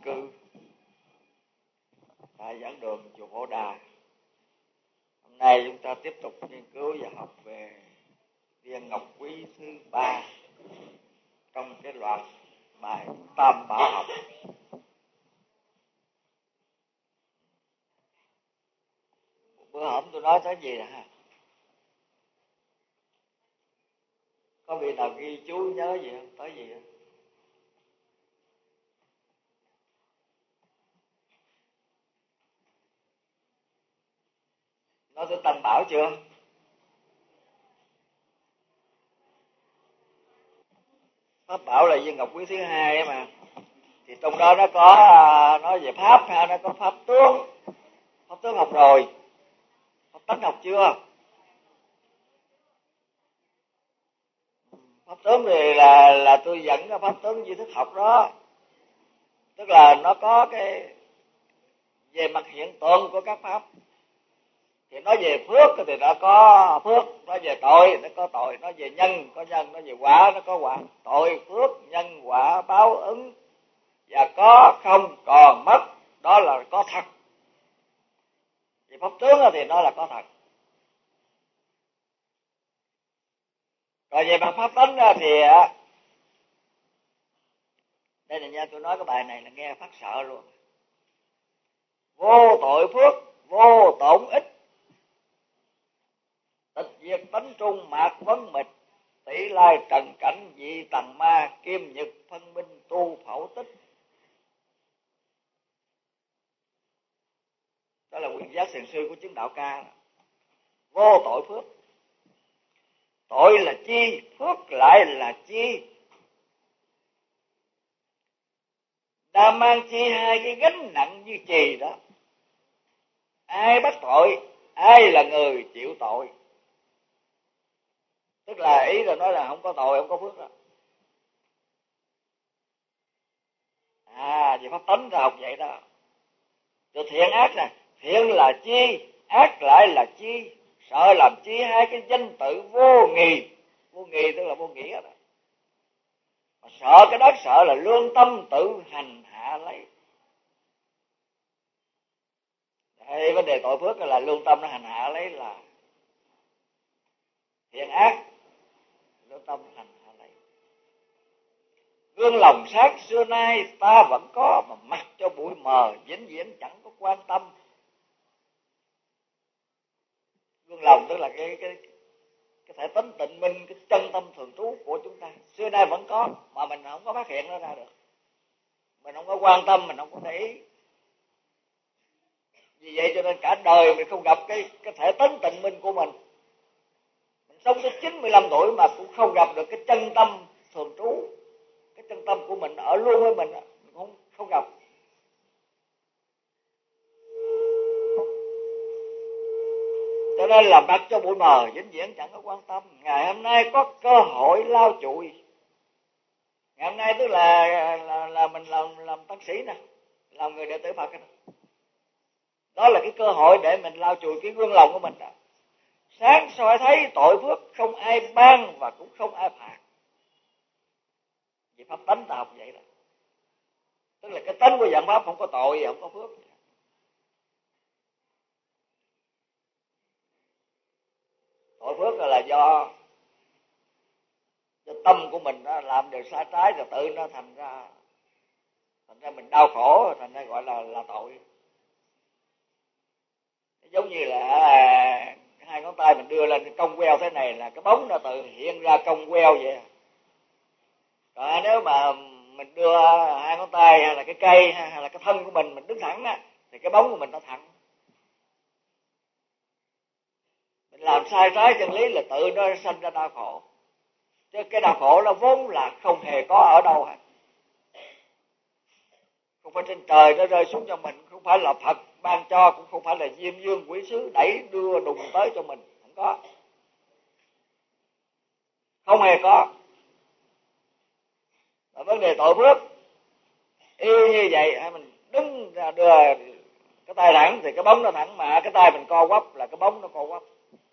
cư tại giảng đường chùa Phổ Đà. Hôm nay chúng ta tiếp tục nghiên cứu và học về Viên Ngọc Quý thứ 3 trong cái loạt bài Tam Bảo học. Bữa hổm tôi nói tới gì nè ha? Có vị nào ghi chú nhớ gì không? Tới gì không? Nói tới Tam Bảo chưa? Pháp bảo là Viên Ngọc Quý thứ 2 mà. Thì trong đó nó có nói về pháp ha, nó có pháp tướng. Pháp tướng học rồi. Pháp tánh học chưa? Pháp tướng thì là tôi dẫn cái pháp tướng duy thức học đó. Tức là nó có cái về mặt hiện tượng của các pháp. Thì nói về phước thì nó có phước, nói về tội nó có tội, nói về nhân có nhân, nói về quả nó có quả. Tội, phước, nhân, quả, báo ứng và có không còn mất, đó là có thật. Về pháp tướng thì nó là có thật. Rồi về mặt pháp tánh thì đây là nha, tôi nói cái bài này là nghe phát sợ luôn. Vô tội phước, vô tổn ích, tịch diệt tánh trung mạc vấn mịch, tỷ lai trần cảnh dị tầng ma, kim nhật phân minh tu phẫu tích. Đó là quyền giác thiền sư của chứng đạo ca. Vô tội phước. Tội là chi, phước lại là chi? Ta mang chi hai cái gánh nặng như chì đó. Ai bắt tội, ai là người chịu tội. Tức là ý là nói là không có tội, không có phước đó. Về pháp tánh ta học vậy đó. Từ thiện ác nè, thiện là chi, ác lại là chi? Sợ làm chi hai cái danh tự vô nghị. Vô nghị tức là vô nghĩa đó. Mà sợ cái đó sợ là lương tâm tự hành hạ lấy. Đây, vấn đề tội phước là lương tâm nó hành hạ lấy, là thiện ác lương tâm hành hạ lấy. Gương lòng sáng xưa nay ta vẫn có, mà mặc cho bụi mờ vĩnh viễn chẳng có quan tâm. Gương lòng tức là cái thể tính tịnh minh, cái chân tâm thường trú của chúng ta xưa nay vẫn có, mà mình không có phát hiện nó ra được. Mình không có quan tâm, mình không có để ý. Vì vậy cho nên cả đời mình không gặp cái thể tính tịnh minh của mình. Mình sống tới 95 tuổi mà cũng không gặp được cái chân tâm thường trú. Cái chân tâm của mình ở luôn với mình không gặp. Cho nên là mặc cho bụi mờ vĩnh viễn chẳng có quan tâm. Ngày hôm nay có cơ hội lau chùi. Ngày hôm nay tức là mình làm tăng sĩ nè, làm người đệ tử Phật nè. Đó là cái cơ hội để mình lau chùi cái gương lòng của mình đó. Sáng soi thấy tội phước không ai ban và cũng không ai phạt. Vì pháp tánh ta học vậy đó. Tức là cái tánh của dạng pháp không có tội, không có phước. Tội phước là do tâm của mình đó làm điều sai trái rồi tự nó thành ra mình đau khổ, thành ra gọi là tội. Giống như là hai ngón tay mình đưa lên cái cong queo thế này là cái bóng nó tự hiện ra cong queo vậy. Còn nếu mà mình đưa hai ngón tay hay là cái cây hay là cái thân của mình đứng thẳng á, thì cái bóng của mình nó thẳng. Mình làm sai trái chân lý là tự nó sanh ra đau khổ. Chứ cái đau khổ nó vốn là không hề có ở đâu hết. Không phải trên trời nó rơi xuống cho mình, không phải là Phật ban cho, cũng không phải là Diêm Dương quỷ sứ đẩy đưa đùng tới cho mình, không có. Không hề có. Và vấn đề tội phước y như vậy, hay mình đứng ra đưa cái tay thẳng thì cái bóng nó thẳng, mà cái tay mình co quắp là cái bóng nó co quắp.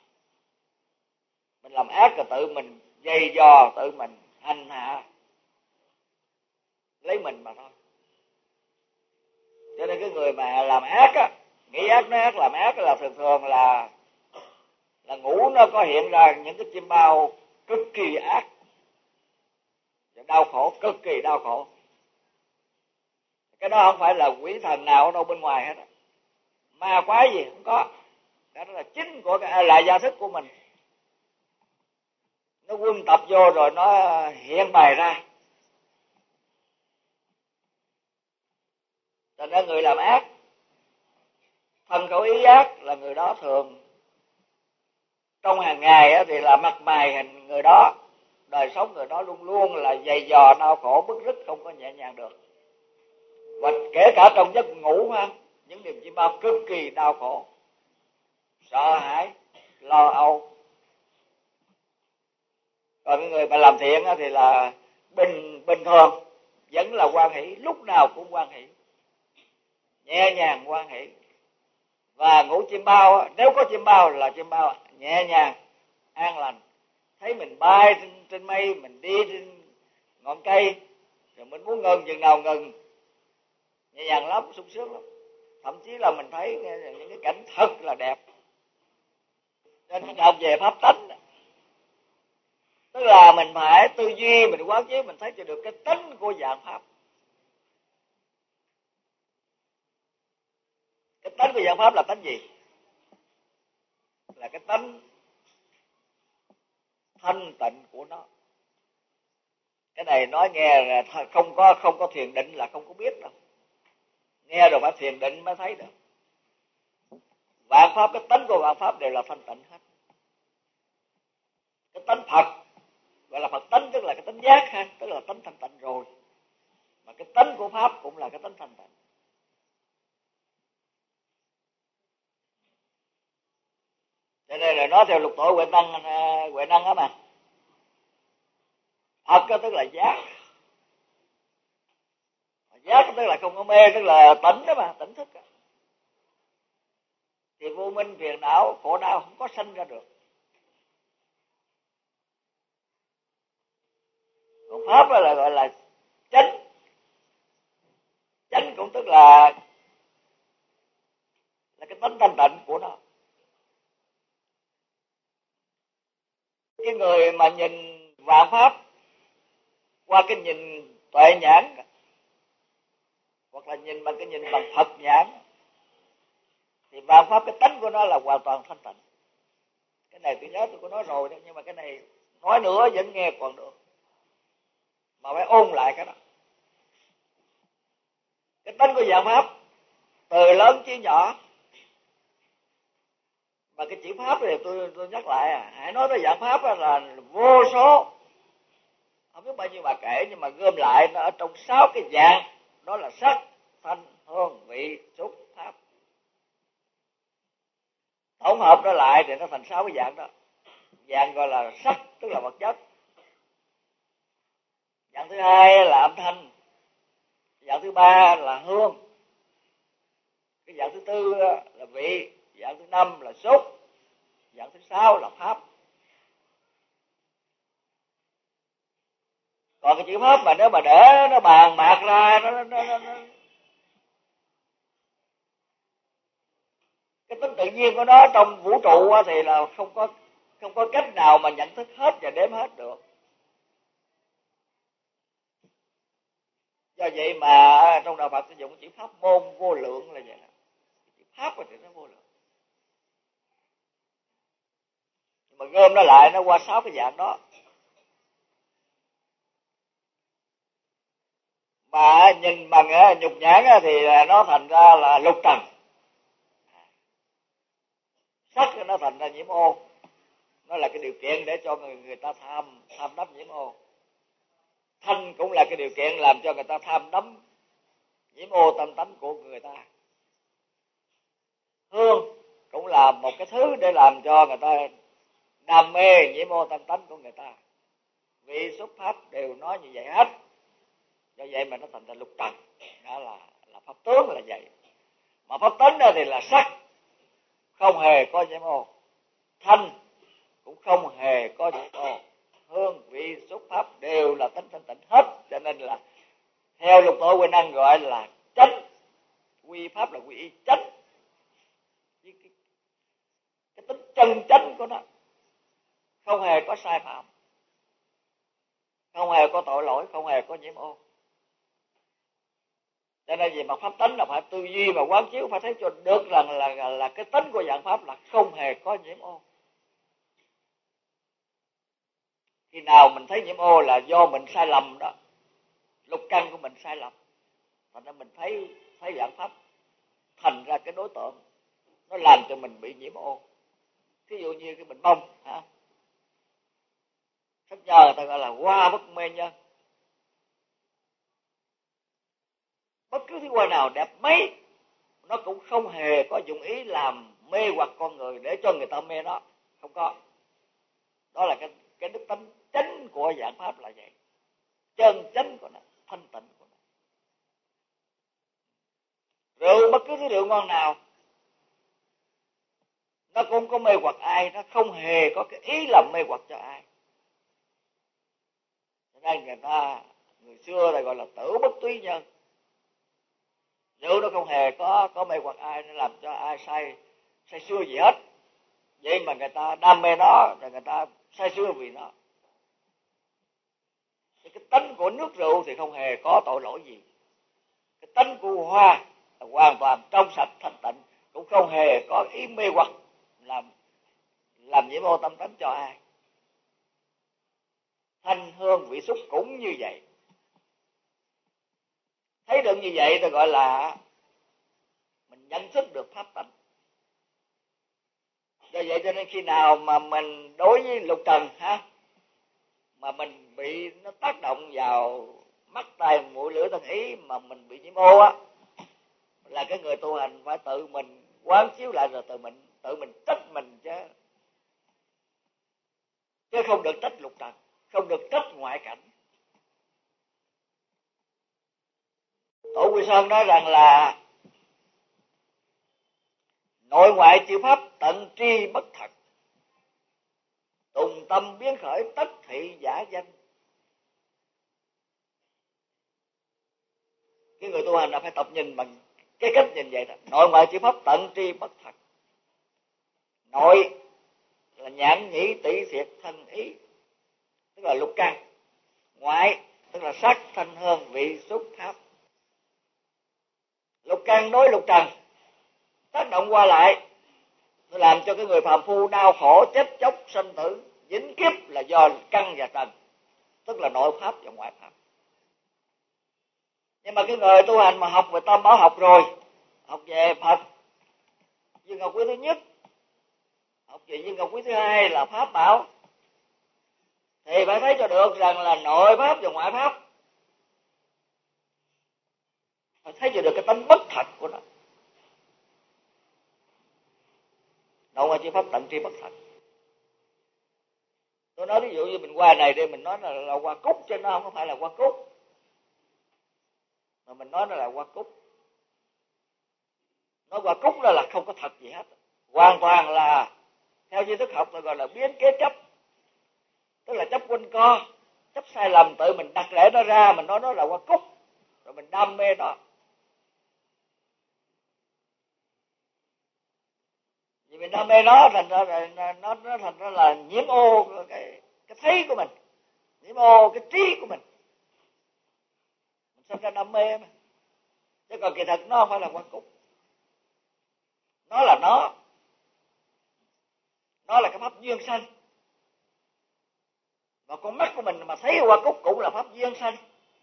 Mình làm ác là tự mình dày dò, tự mình hành hạ lấy mình mà thôi. cái người mà làm ác á, nghĩ ác nói ác làm ác là thường thường là ngủ nó có hiện ra những cái chim bao cực kỳ ác, đau khổ, cực kỳ đau khổ. Cái đó không phải là quỷ thần nào ở đâu bên ngoài hết, ma quái gì không có, đó là chính của là gia thức của mình, nó quân tập vô rồi nó hiện bày ra. Cho nên người làm ác, thân khẩu ý ác là người đó thường trong hàng ngày thì là mặt mày hình người đó, đời sống người đó luôn luôn là dày dò đau khổ bứt rứt, không có nhẹ nhàng được. Và kể cả trong giấc ngủ ha, những niềm chim bao cực kỳ đau khổ, sợ hãi, lo âu. Còn cái người mà làm thiện thì là bình thường, vẫn là hoan hỷ, lúc nào cũng hoan hỷ, nhẹ nhàng hoan hỷ. Và ngủ chim bao, nếu có chim bao là chim bao nhẹ nhàng, an lành. Thấy mình bay trên mây, mình đi trên ngọn cây, rồi mình muốn ngừng chừng nào ngừng, nhẹ nhàng lắm, sung sướng lắm. Thậm chí là mình thấy những cái cảnh thật là đẹp. Nên mình học về pháp tánh, tức là mình phải tư duy, mình quán chiếu, mình thấy cho được cái tính của dạng pháp. Cái tính của dạng pháp là tính gì? Là cái tính thanh tịnh của nó. Cái này nói nghe là không có thiền định là không có biết đâu. Nghe rồi phải thiền định mới thấy được. Vạn pháp, cái tính của vạn pháp đều là thanh tịnh hết. Cái tính Phật gọi là Phật tính, tức là cái tính giác ha, tức là tính thanh tịnh rồi. Mà cái tính của pháp cũng là cái tính thanh tịnh. Cho nên là nói theo lục tổ Huệ Năng á mà, Phật đó tức là giác. Giác tức là không có mê, tức là tỉnh đó mà, tỉnh thức đó. Thì vô minh phiền não khổ đau không có sanh ra được. Còn pháp là gọi là chánh. Chánh cũng tức là cái tính thanh tịnh của nó. Cái người mà nhìn vạn pháp qua cái nhìn tuệ nhãn, hoặc là nhìn bằng cái nhìn bằng Phật nhãn, thì vạn pháp cái tánh của nó là hoàn toàn thanh tịnh. Cái này tôi nhớ tôi có nói rồi đó, nhưng mà cái này nói nữa vẫn nghe còn được, mà phải ôn lại cái đó. Cái tánh của vạn pháp từ lớn chí nhỏ, mà cái chữ pháp này tôi nhắc lại hãy nói tới vạn pháp là vô số, không biết bao nhiêu bà kể, nhưng mà gom lại nó ở trong 6 cái dạng, đó là sắc, thanh, hương, vị, xúc, pháp. Tổng hợp nó lại thì nó thành 6 cái dạng đó. Dạng gọi là sắc, tức là vật chất. Dạng thứ hai là âm thanh. Dạng thứ ba là hương. Cái dạng thứ tư là vị. Dạng thứ năm là xúc. Dạng thứ sáu là pháp. Còn cái chữ pháp mà nếu mà để nó bàn bạc ra, cái tính tự nhiên của nó trong vũ trụ thì là không có cách nào mà nhận thức hết và đếm hết được. Do vậy mà trong đạo Phật sử dụng chữ pháp môn vô lượng là vậy. Chữ pháp thì nó vô lượng. Nhưng mà gom nó lại nó qua 6 cái dạng đó. Mà nhìn bằng nhục nhãn thì nó thành ra là lục trần. Sắc nó thành ra nhiễm ô. Nó là cái điều kiện để cho người ta tham đắm nhiễm ô. Thanh cũng là cái điều kiện làm cho người ta tham đắm nhiễm ô tâm tánh của người ta. Hương cũng là một cái thứ để làm cho người ta đam mê nhiễm ô tâm tánh của người ta. Vị xuất pháp đều nói như vậy hết. Do vậy mà nó thành ra lục trần. Đó là pháp tướng là vậy. Mà pháp tính đó thì là sắc, không hề có nhiễm ô. Thanh cũng không hề có nhiễm ô. Hương, vị, xúc, pháp đều là tính thanh tịnh hết. Cho nên là theo lục tổ Huệ Năng gọi là chánh. quy pháp là quy y chánh, cái tính chân chánh của nó không hề có sai phạm, không hề có tội lỗi, không hề có nhiễm ô. Cho nên về mặt pháp tánh là phải tư duy và quán chiếu, phải thấy cho được rằng là cái tính của dạng pháp là không hề có nhiễm ô. Khi nào mình thấy nhiễm ô là do mình sai lầm đó, lục căn của mình sai lầm, thành ra mình thấy dạng pháp thành ra cái đối tượng nó làm cho mình bị nhiễm ô. Ví dụ như cái bình bông hả, sách nhờ người ta gọi là hoa bất mê nhân. Bất cứ thứ hoa nào đẹp mấy nó cũng không hề có dụng ý làm mê hoặc con người để cho người ta mê nó, không có. Đó là cái đức tánh chánh của dạng pháp là vậy, chân chánh của nó, thanh tịnh của nó. Rượu, bất cứ thứ rượu ngon nào nó cũng không có mê hoặc ai, nó không hề có cái ý làm mê hoặc cho ai. Nên người xưa là gọi là tử bất túy nhân. Rượu nó không hề có mê hoặc ai, nó làm cho ai say sưa gì hết. Vậy mà người ta đam mê nó, rồi người ta say sưa vì nó. Cái tánh của nước rượu thì không hề có tội lỗi gì. Cái tánh của hoa là hoàn toàn trong sạch thanh tịnh, cũng không hề có ý mê hoặc làm nhiễm ô tâm tánh cho ai. Thanh hương vị xúc cũng như vậy. Thấy được như vậy tôi gọi là mình nhận thức được pháp tánh. Do vậy cho nên khi nào mà mình đối với lục trần mà mình bị nó tác động vào mắt tai mũi lưỡi thân ý mà mình bị nhiễm ô là cái người tu hành phải tự mình quán chiếu lại, rồi tự mình trách mình chứ không được trách lục trần, không được trách ngoại cảnh. Tổ Quy Sơn nói rằng là nội ngoại chư pháp tận tri bất thật, tùng tâm biến khởi tất thị giả danh. Cái người tu hành là phải tập nhìn bằng cái cách nhìn vậy đó. Nội ngoại chư pháp tận tri bất thật. Nội là nhãn nhĩ tỷ thiệt thân ý, tức là lục căn. Ngoại tức là sắc thanh hương vị xúc pháp. Lục căn đối lục trần tác động qua lại, nó làm cho cái người phàm phu đau khổ chết chóc sanh tử dính kiếp là do căn và trần, tức là nội pháp và ngoại pháp. Nhưng mà cái người tu hành mà học về tam bảo học rồi, học về Phật viên ngọc quý thứ nhất, học về viên ngọc quý thứ hai là pháp bảo, thì phải thấy cho được rằng là nội pháp và ngoại pháp, phải thấy cho được cái tánh bất thật của nó. Nội ngoại chư pháp tận tri bất thật. Tôi nói ví dụ như mình qua này đây, mình nói là hoa cúc, chứ nó không phải là hoa cúc, mà mình nói nó là hoa cúc. Nói hoa cúc đó là không có thật gì hết, hoàn toàn là theo duy thức học tôi gọi là biến kế chấp, tức là chấp quanh co, chấp sai lầm, tự mình đặt lẽ nó ra, mình nói nó là hoa cúc, rồi mình đam mê nó. Vì mình đam mê nó thành ra nó thành ra là nhiễm ô cái thấy của mình, nhiễm ô cái trí của mình sinh ra đam mê mà. Chứ còn kỳ thật nó không phải là hoa cúc, nó là nó là cái pháp duyên sanh. Và con mắt của mình mà thấy hoa cúc cũng là pháp duyên sanh.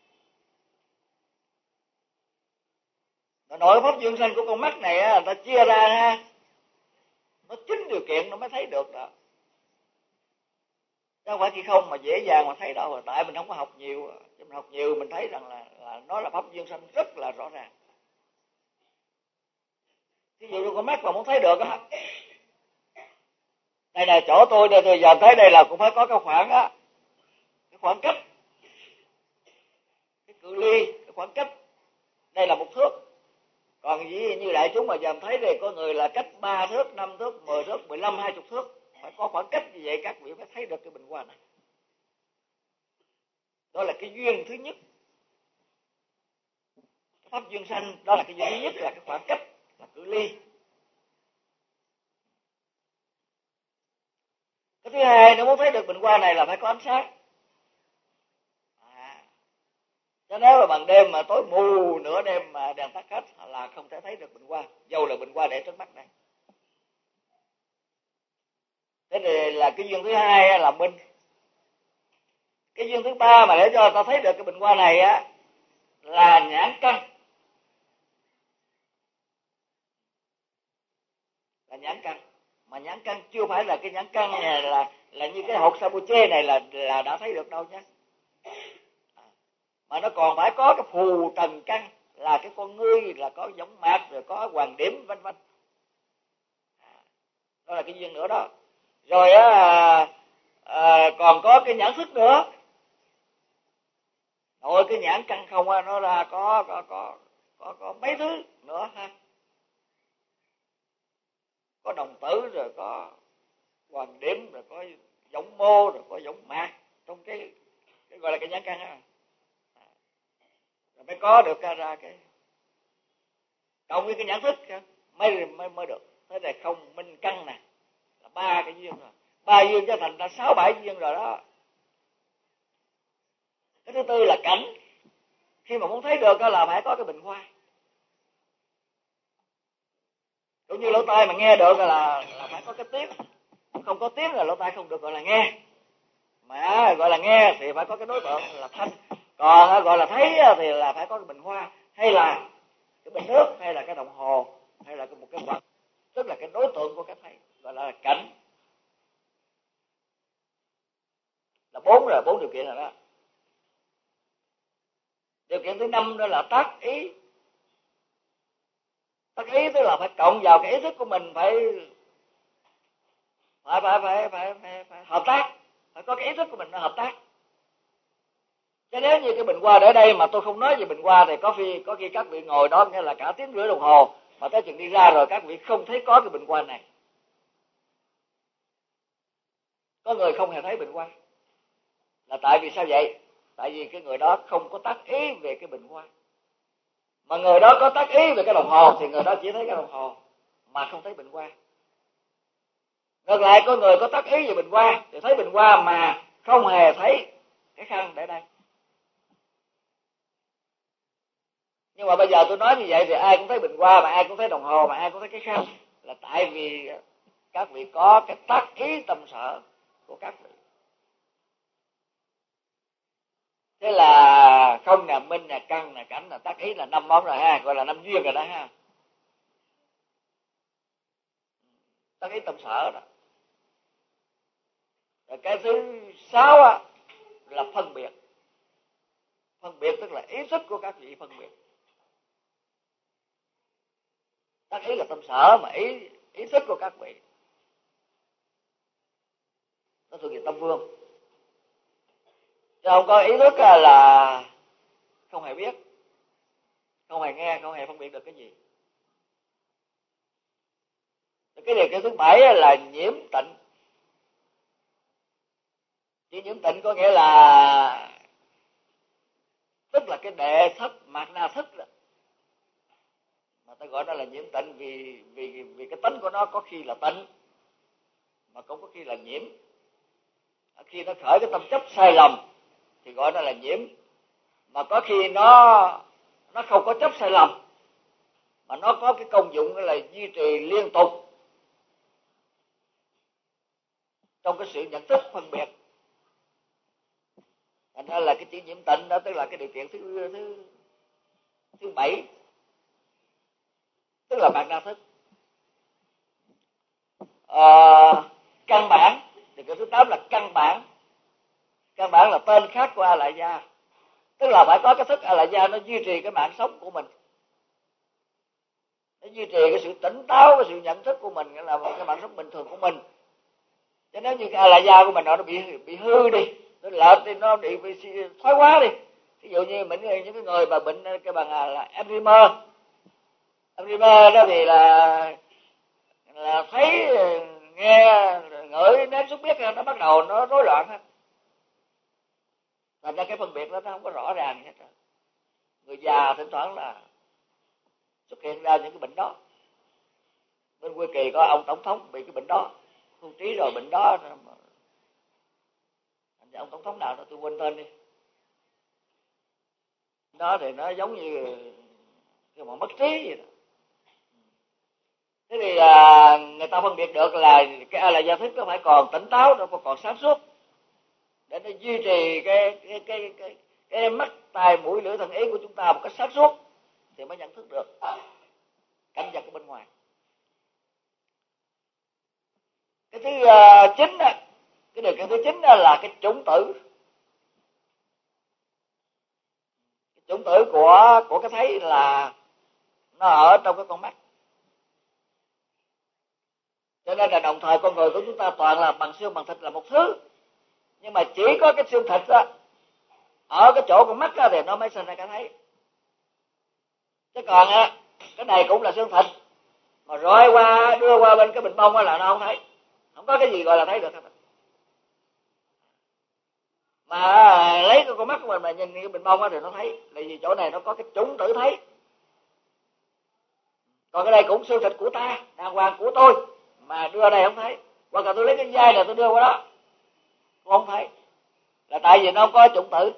Và nội pháp duyên sanh của con mắt này người ta chia ra nó chính điều kiện nó mới thấy được đó, chứ không phải khi không mà dễ dàng mà thấy đâu. Tại mình không có học nhiều, chứ mình học nhiều mình thấy rằng là nó là pháp duyên sanh rất là rõ ràng. Ví dụ như con mắt mà muốn thấy được á, đây là chỗ tôi đây, tôi giờ tới đây là cũng phải có cái khoảng cái khoảng cách, cái cự ly, cái khoảng cách đây là 1 thước. Còn như đại chúng mà dòm thấy đây có người là cách 3 thước, 5 thước, 10 thước, 15, 20 thước, phải có khoảng cách như vậy các vị phải thấy được cái bình hoa này. Đó là cái duyên thứ nhất, pháp duyên sanh, đó là cái duyên thứ nhất, là cái khoảng cách, là cự ly. Cái thứ hai, nếu muốn thấy được bình hoa này là phải có ánh sáng. Chứ nếu mà bằng đêm mà tối mù, nửa đêm mà đèn tắt hết là không thể thấy được bình hoa, dầu là bình hoa để trước mắt đây. Thế thì là cái duyên thứ hai là minh. Cái duyên thứ ba mà để cho ta thấy được cái bình hoa này á là nhãn căn. Là nhãn căn. Mà nhãn căn chưa phải là cái nhãn căn này là như cái hột sabuche này là đã thấy được đâu nhé. Mà nó còn phải có cái phù trần căn, là cái con ngươi, là có giống mạc, rồi có hoàng điểm vân vân. Đó là cái duyên nữa đó. Rồi còn có cái nhãn thức nữa. Rồi cái nhãn căn không á, nó là có mấy thứ nữa ha. Có đồng tử, rồi có hoàng điểm, rồi có giống mô, rồi có giống mạc trong cái gọi là cái nhãn căn á. Rồi mới có được ra cái cộng với cái nhãn thức mới được. Thế là không minh căn nè, là ba cái duyên rồi. Ba duyên cho thành ra 6-7 duyên rồi đó. Cái thứ tư là cảnh. Khi mà muốn thấy được là phải có cái bình hoa. Cũng như lỗ tai mà nghe được là phải có cái tiếng. Không có tiếng là lỗ tai không được gọi là nghe. Mà gọi là nghe thì phải có cái đối tượng là thanh. Còn gọi là thấy thì là phải có cái bình hoa, hay là cái bình nước, hay là cái đồng hồ, hay là một cái vật. Tức là cái đối tượng của cái thấy, gọi là cảnh. Là bốn điều kiện rồi đó. Điều kiện thứ 5 đó là tác ý. Tác ý tức là phải cộng vào cái ý thức của mình, phải hợp tác, phải có cái ý thức của mình nó hợp tác. Chứ nếu như cái bình hoa ở đây mà tôi không nói về bình hoa thì có khi các vị ngồi đó nghe là cả tiếng rưỡi đồng hồ, mà tới chừng đi ra rồi các vị không thấy có cái bình hoa này. Có người không hề thấy bình hoa. Là tại vì sao vậy? Tại vì cái người đó không có tác ý về cái bình hoa. Mà người đó có tác ý về cái đồng hồ thì người đó chỉ thấy cái đồng hồ mà không thấy bình hoa. Ngược lại, có người có tác ý về bình hoa thì thấy bình hoa mà không hề thấy cái khăn để đây. Nhưng mà bây giờ tôi nói như vậy thì ai cũng thấy bình hoa, mà ai cũng thấy đồng hồ, mà ai cũng thấy cái khăn, là tại vì các vị có cái tác ý tâm sở của các vị. Thế là không nè, minh nè, căn nè, cảnh nè, tác ý là 5 món rồi ha, gọi là 5 duyên rồi đó ha. Tác ý tâm sở đó. Rồi cái thứ 6 á là phân biệt. Phân biệt tức là ý thức của các vị phân biệt. Tác ý là tâm sở, mà ý thức của các vị nó thuộc về tâm vương. Chứ không có ý thức là không hề biết, không hề nghe, không hề phân biệt được cái gì. Cái điều kiện thứ 7 là nhiễm tịnh. Chỉ nhiễm tịnh có nghĩa là tức là cái đệ thất mạt na thức đó. Mà ta gọi đó là nhiễm tịnh vì cái tánh của nó có khi là tịnh mà cũng có khi là nhiễm. Khi nó khởi cái tâm chấp sai lầm thì gọi nó là nhiễm, mà có khi nó không có chấp sai lầm mà nó có cái công dụng là duy trì liên tục trong cái sự nhận thức phân biệt. Thành ra là cái chữ nhiễm tịnh đó tức là cái điều kiện thứ 7, tức là mạt na thức. Căn bản, điều kiện thứ 8 là căn bản. Căn bản là tên khác của A Lại Gia, tức là phải có cái thức A Lại Gia nó duy trì cái mạng sống của mình, nó duy trì cái sự tỉnh táo, cái sự nhận thức của mình, là một cái mạng sống bình thường của mình. Chứ nếu như cái A Lại Gia của mình nó bị hư đi, nó lệch đi, nó bị thoái hóa đi. Ví dụ như những cái người mà bệnh cái bằng là Alzheimer đó thì là thấy nghe ngửi nếm xúc biết nó bắt đầu nó rối loạn hết. Thành ra cái phân biệt đó nó không có rõ ràng hết. Người già thỉnh thoảng là hiện ra những cái bệnh đó. Bên Hoa Kỳ có ông tổng thống bị cái bệnh đó, hưu trí rồi bệnh đó. Ông tổng thống nào đó tôi quên tên đi. Đó thì nó giống như cái mà mất trí vậy đó. Thế thì người ta phân biệt được là cái A La Gia thức nó phải còn tỉnh táo, nó còn sáng suốt để nó duy trì cái mắt tai mũi lưỡi thân ý của chúng ta một cách sáng suốt thì mới nhận thức được cảnh vật ở bên ngoài. Cái thứ chính đó, cái điều kiện thứ chính đó là cái chủng tử. Cái chủng tử của cái thấy là nó ở trong cái con mắt. Cho nên là đồng thời con người của chúng ta toàn là bằng xương bằng thịt là một thứ, nhưng mà chỉ có cái xương thịt đó ở cái chỗ con mắt đó thì nó mới sinh ra cái thấy. Chứ còn cái này cũng là xương thịt mà rọi qua đưa qua bên cái bình bông là nó không thấy, không có cái gì gọi là thấy được hết. Mà lấy cái con mắt của mình mà nhìn cái bình bông đó thì nó thấy, tại vì chỗ này nó có cái chủng tử thấy. Còn cái đây cũng xương thịt của ta, đàng hoàng của tôi, mà đưa đây không thấy. Hoặc là tôi lấy cái dây này tôi đưa qua đó, tôi không thấy, là tại vì nó không có chủng tử.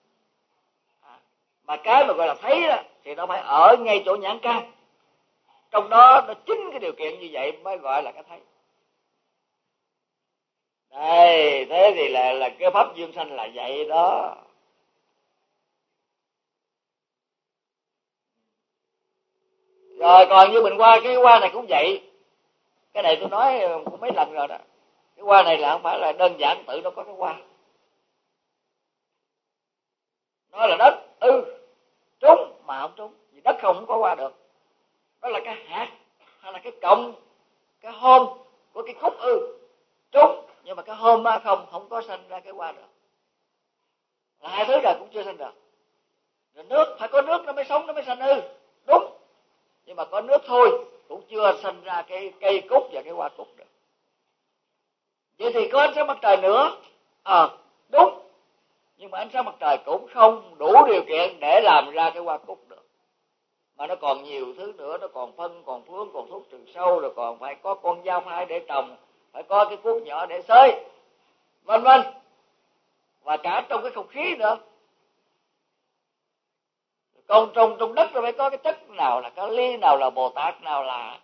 Mà cái mà gọi là thấy đó thì nó phải ở ngay chỗ nhãn căn, trong đó nó chính cái điều kiện như vậy mới gọi là cái thấy. Đây, thế thì là cái pháp dương sanh là vậy đó. Rồi còn như mình qua cái hoa này cũng vậy. Cái này tôi nói cũng mấy lần rồi đó. Cái hoa này là không phải là đơn giản tự nó có cái hoa. Nó là đất trúng mà không trúng, vì đất không có hoa được. Đó là cái hạt hay là cái cọng, cái hôm của cái khúc trúng, nhưng mà cái hôm không có sinh ra cái hoa được. Là hai thứ rồi cũng chưa sinh được. Rồi nước, phải có nước nó mới sống, nó mới sinh đúng. Nhưng mà có nước thôi cũng chưa sinh ra cái cây cúc và cái hoa cúc được. Vậy thì có ánh sáng mặt trời nữa, đúng. Nhưng mà ánh sáng mặt trời cũng không đủ điều kiện để làm ra cái hoa cúc được. Mà nó còn nhiều thứ nữa, nó còn phân, còn phướng, còn thuốc trừ sâu, rồi còn phải có con dao phai để trồng, phải có cái cuốc nhỏ để xới, vân vân. Và cả trong cái không khí nữa. Còn trong đất nó phải có cái chất nào là kali, nào là Bồ Tát, nào là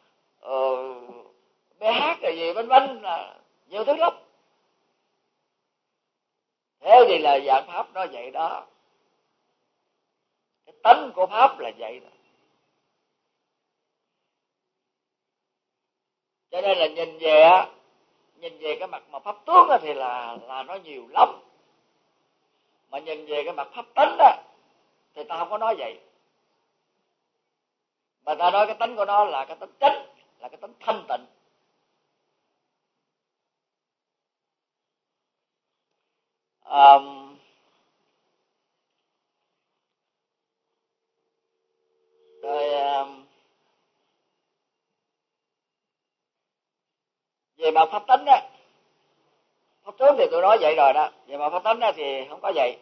pH rồi gì vân vân, là nhiều thứ lắm. Thế thì là dạng pháp nó vậy đó. Cái tánh của pháp là vậy đó. Cho nên là nhìn về cái mặt mà pháp tướng thì là nó nhiều lắm. Mà nhìn về cái mặt pháp tánh đó thì ta không có nói vậy. Mà ta nói cái tánh của nó là cái tánh chánh, là cái tánh thanh tịnh. Rồi về mặt pháp tánh đó, pháp tướng thì tôi nói vậy rồi đó. Về mặt pháp tánh đó thì không có vậy.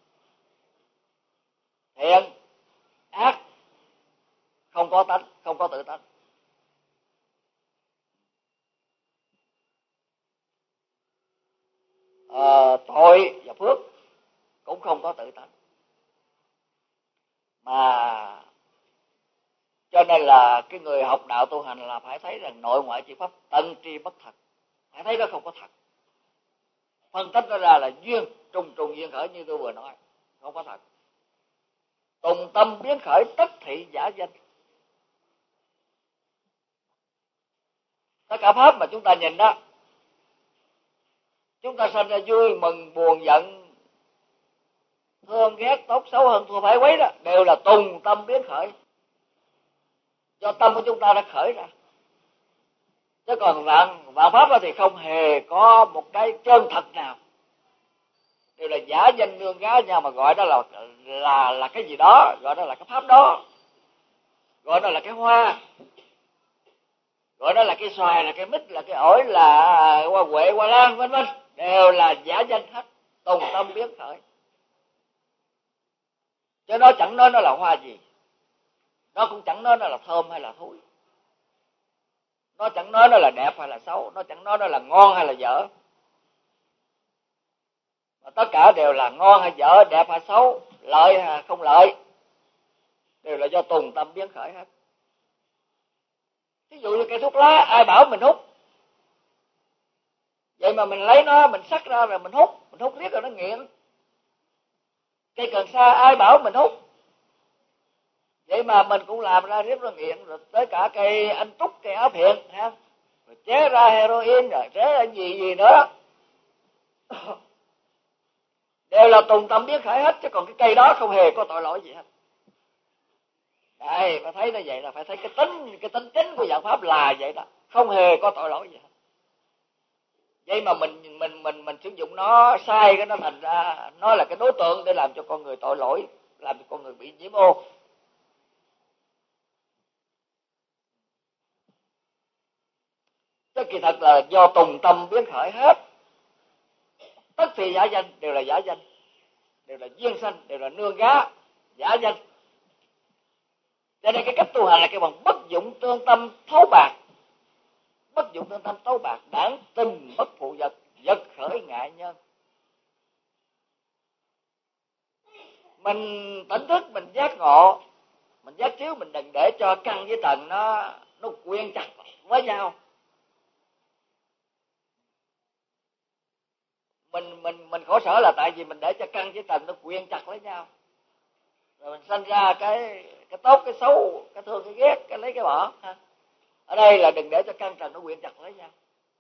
Thiện, ác không có tánh, không có tự tánh. Tội và phước cũng không có tự tánh. Mà cho nên là cái người học đạo tu hành là phải thấy rằng nội ngoại chi pháp tận tri bất thật, phải thấy nó không có thật. Phân tích nó ra là duyên, trùng duyên khởi như tôi vừa nói, không có thật. Tùng tâm biến khởi tất thị giả danh. Tất cả pháp mà chúng ta nhìn đó, chúng ta sanh ra vui, mừng, buồn, giận, thương, ghét, tốt, xấu, hơn, thua, phải, quấy đó, đều là tùng tâm biến khởi. Do tâm của chúng ta đã khởi ra. Chứ còn vạn pháp đó thì không hề có một cái chân thật nào. Đều là giả danh nương gá nhau mà gọi đó là cái gì đó, gọi đó là cái pháp đó, gọi đó là cái hoa, gọi đó là cái xoài, là cái mít, là cái ổi, là hoa huệ, hoa lan, vân vân, đều là giả danh hết, tùng tâm biến khởi. Chứ nó chẳng nói nó là hoa gì. Nó cũng chẳng nói nó là thơm hay là thối, nó chẳng nói nó là đẹp hay là xấu, nó chẳng nói nó là ngon hay là dở. Mà tất cả đều là ngon hay dở, đẹp hay xấu, lợi hay không lợi, đều là do tùng tâm biến khởi hết. Ví dụ như cây thuốc lá, ai bảo mình hút, vậy mà mình lấy nó, mình xắt ra rồi mình hút riết rồi nó nghiện. Cây cần sa, ai bảo mình hút, vậy mà mình cũng làm ra riết nó nghiện. Rồi tới cả cây anh túc, cây áo phiện, rồi chế ra heroin, rồi chế ra gì nữa, đều là tùng tâm biến khởi hết. Chứ còn cái cây đó không hề có tội lỗi gì hết. Đây, phải thấy nó vậy là phải thấy cái tính chính của dạng pháp là vậy đó, không hề có tội lỗi gì hết. Vậy mà mình sử dụng nó sai, cái nó thành ra nó là cái đối tượng để làm cho con người tội lỗi, làm cho con người bị nhiễm ô. Chứ kỳ thật là do tùng tâm biến khởi hết. Tất thì giả danh đều là giả danh, đều là duyên sanh, đều là nương gá giả danh. Cho nên cái cách tu hành là cái bằng bất dụng tương tâm thấu bạc. Bất dụng tương tâm thấu bạc, đảng tình bất phụ vật, vật khởi ngại nhân. Mình tỉnh thức, mình giác ngộ, mình giác chiếu, mình đừng để cho căn với tầng nó quyện chặt với nhau. Mình khổ sở là tại vì mình để cho căn với tầng nó quyện chặt với nhau, rồi mình sanh ra cái tốt cái xấu, cái thương cái ghét, cái lấy cái bỏ. Ở đây là đừng để cho căn trần nó quyện chặt với nhau.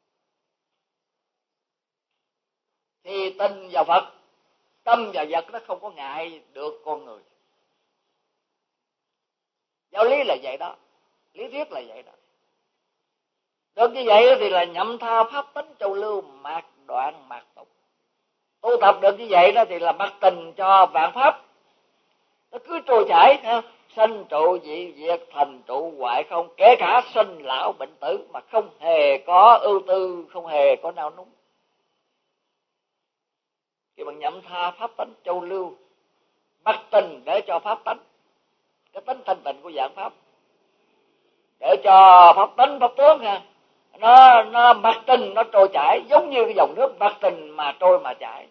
Thì tin vào Phật, tâm vào vật nó không có ngại được con người. Giáo lý là vậy đó, lý thuyết là vậy đó. Được như vậy thì là nhậm tha pháp tính châu lưu, mạt đoạn mạt tục. Tu tập được như vậy đó thì là mặc tình cho vạn pháp nó cứ trôi chảy, sanh trụ dị diệt, thành trụ hoại không, kể cả sinh lão bệnh tử mà không hề có ưu tư, không hề có nao núng. Khi bằng nhậm tha pháp tánh châu lưu, mặc tình để cho pháp tánh, cái tính thanh tịnh của dạng pháp, để cho pháp tánh pháp tướng nó mặc tình, nó trôi chảy giống như cái dòng nước mặc tình mà trôi mà chảy.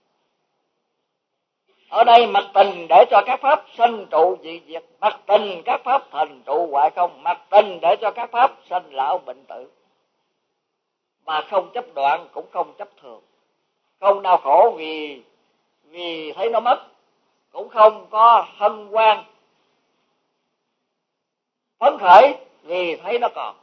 Ở đây mặc tình để cho các pháp sanh trụ dị diệt, mặc tình các pháp thành trụ hoại không, mặc tình để cho các pháp sanh lão bệnh tử, mà không chấp đoạn cũng không chấp thường, không đau khổ vì thấy nó mất, cũng không có hân hoan phấn khởi vì thấy nó còn.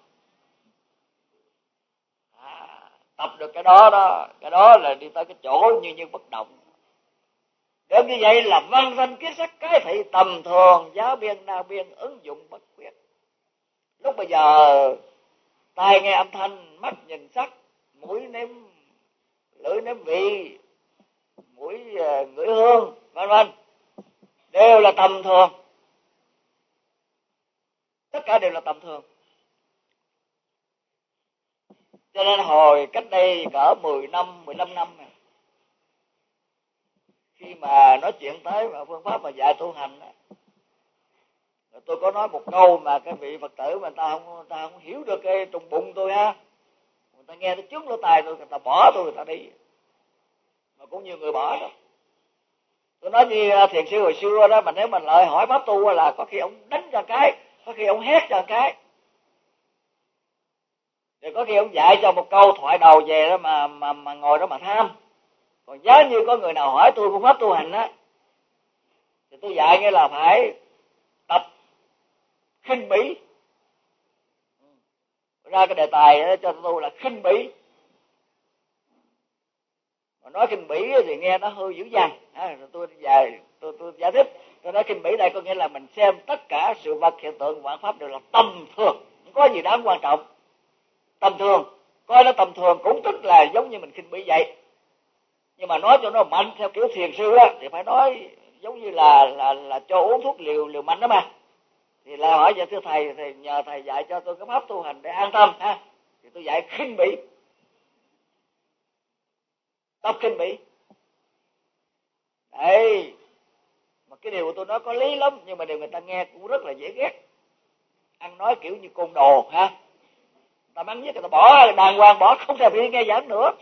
Tập được cái đó là đi tới cái chỗ như bất động. Được như vậy là văn danh kiến sắc cái thị tầm thường, giáo biên na biên ứng dụng bất quyết. Lúc bây giờ tai nghe âm thanh, mắt nhìn sắc, mũi nếm lưỡi nếm vị, mũi ngửi hương, vân vân, đều là tầm thường. Tất cả đều là tầm thường. Cho nên hồi cách đây cỡ 10 năm, 15 năm này, khi mà nói chuyện tới mà phương pháp mà dạy tu hành, tôi có nói một câu mà cái vị Phật tử mà người ta không hiểu được cái trùng bụng tôi ha, người ta nghe nó chướng lỗ tai tôi, người ta bỏ tôi, người ta đi, mà cũng nhiều người bỏ đó. Tôi nói như thiền sư hồi xưa đó, mà nếu mình lại hỏi pháp tu là có khi ông đánh cho cái, có khi ông hét cho cái, rồi có khi ông dạy cho một câu thoại đầu về đó mà ngồi đó mà tham. Còn giá như có người nào hỏi tôi phương pháp tu hành á, thì tôi dạy nghĩa là phải tập khinh bỉ. Ra cái đề tài đó cho tôi là khinh bỉ. Mà nói khinh bỉ thì nghe nó hơi dữ dằn. Tôi giải thích. Tôi nói khinh bỉ đây có nghĩa là mình xem tất cả sự vật hiện tượng vạn pháp đều là tầm thường, không có gì đáng quan trọng. Tầm thường, coi nó tầm thường cũng tức là giống như mình khinh bỉ vậy. Nhưng mà nói cho nó mạnh theo kiểu thiền sư á, thì phải nói giống như là cho uống thuốc liều mạnh đó mà. Thì là hỏi vậy thưa thầy, thì nhờ thầy dạy cho tôi cái pháp tu hành để an tâm ha. Thì tôi dạy khinh bỉ, tập khinh bỉ. Đấy, mà cái điều của tôi nói có lý lắm, nhưng mà điều người ta nghe cũng rất là dễ ghét. ăn nói kiểu như côn đồ ha. Ta mắng nhất người ta bỏ đàng hoàng, bỏ không thèm đi nghe giảng nữa.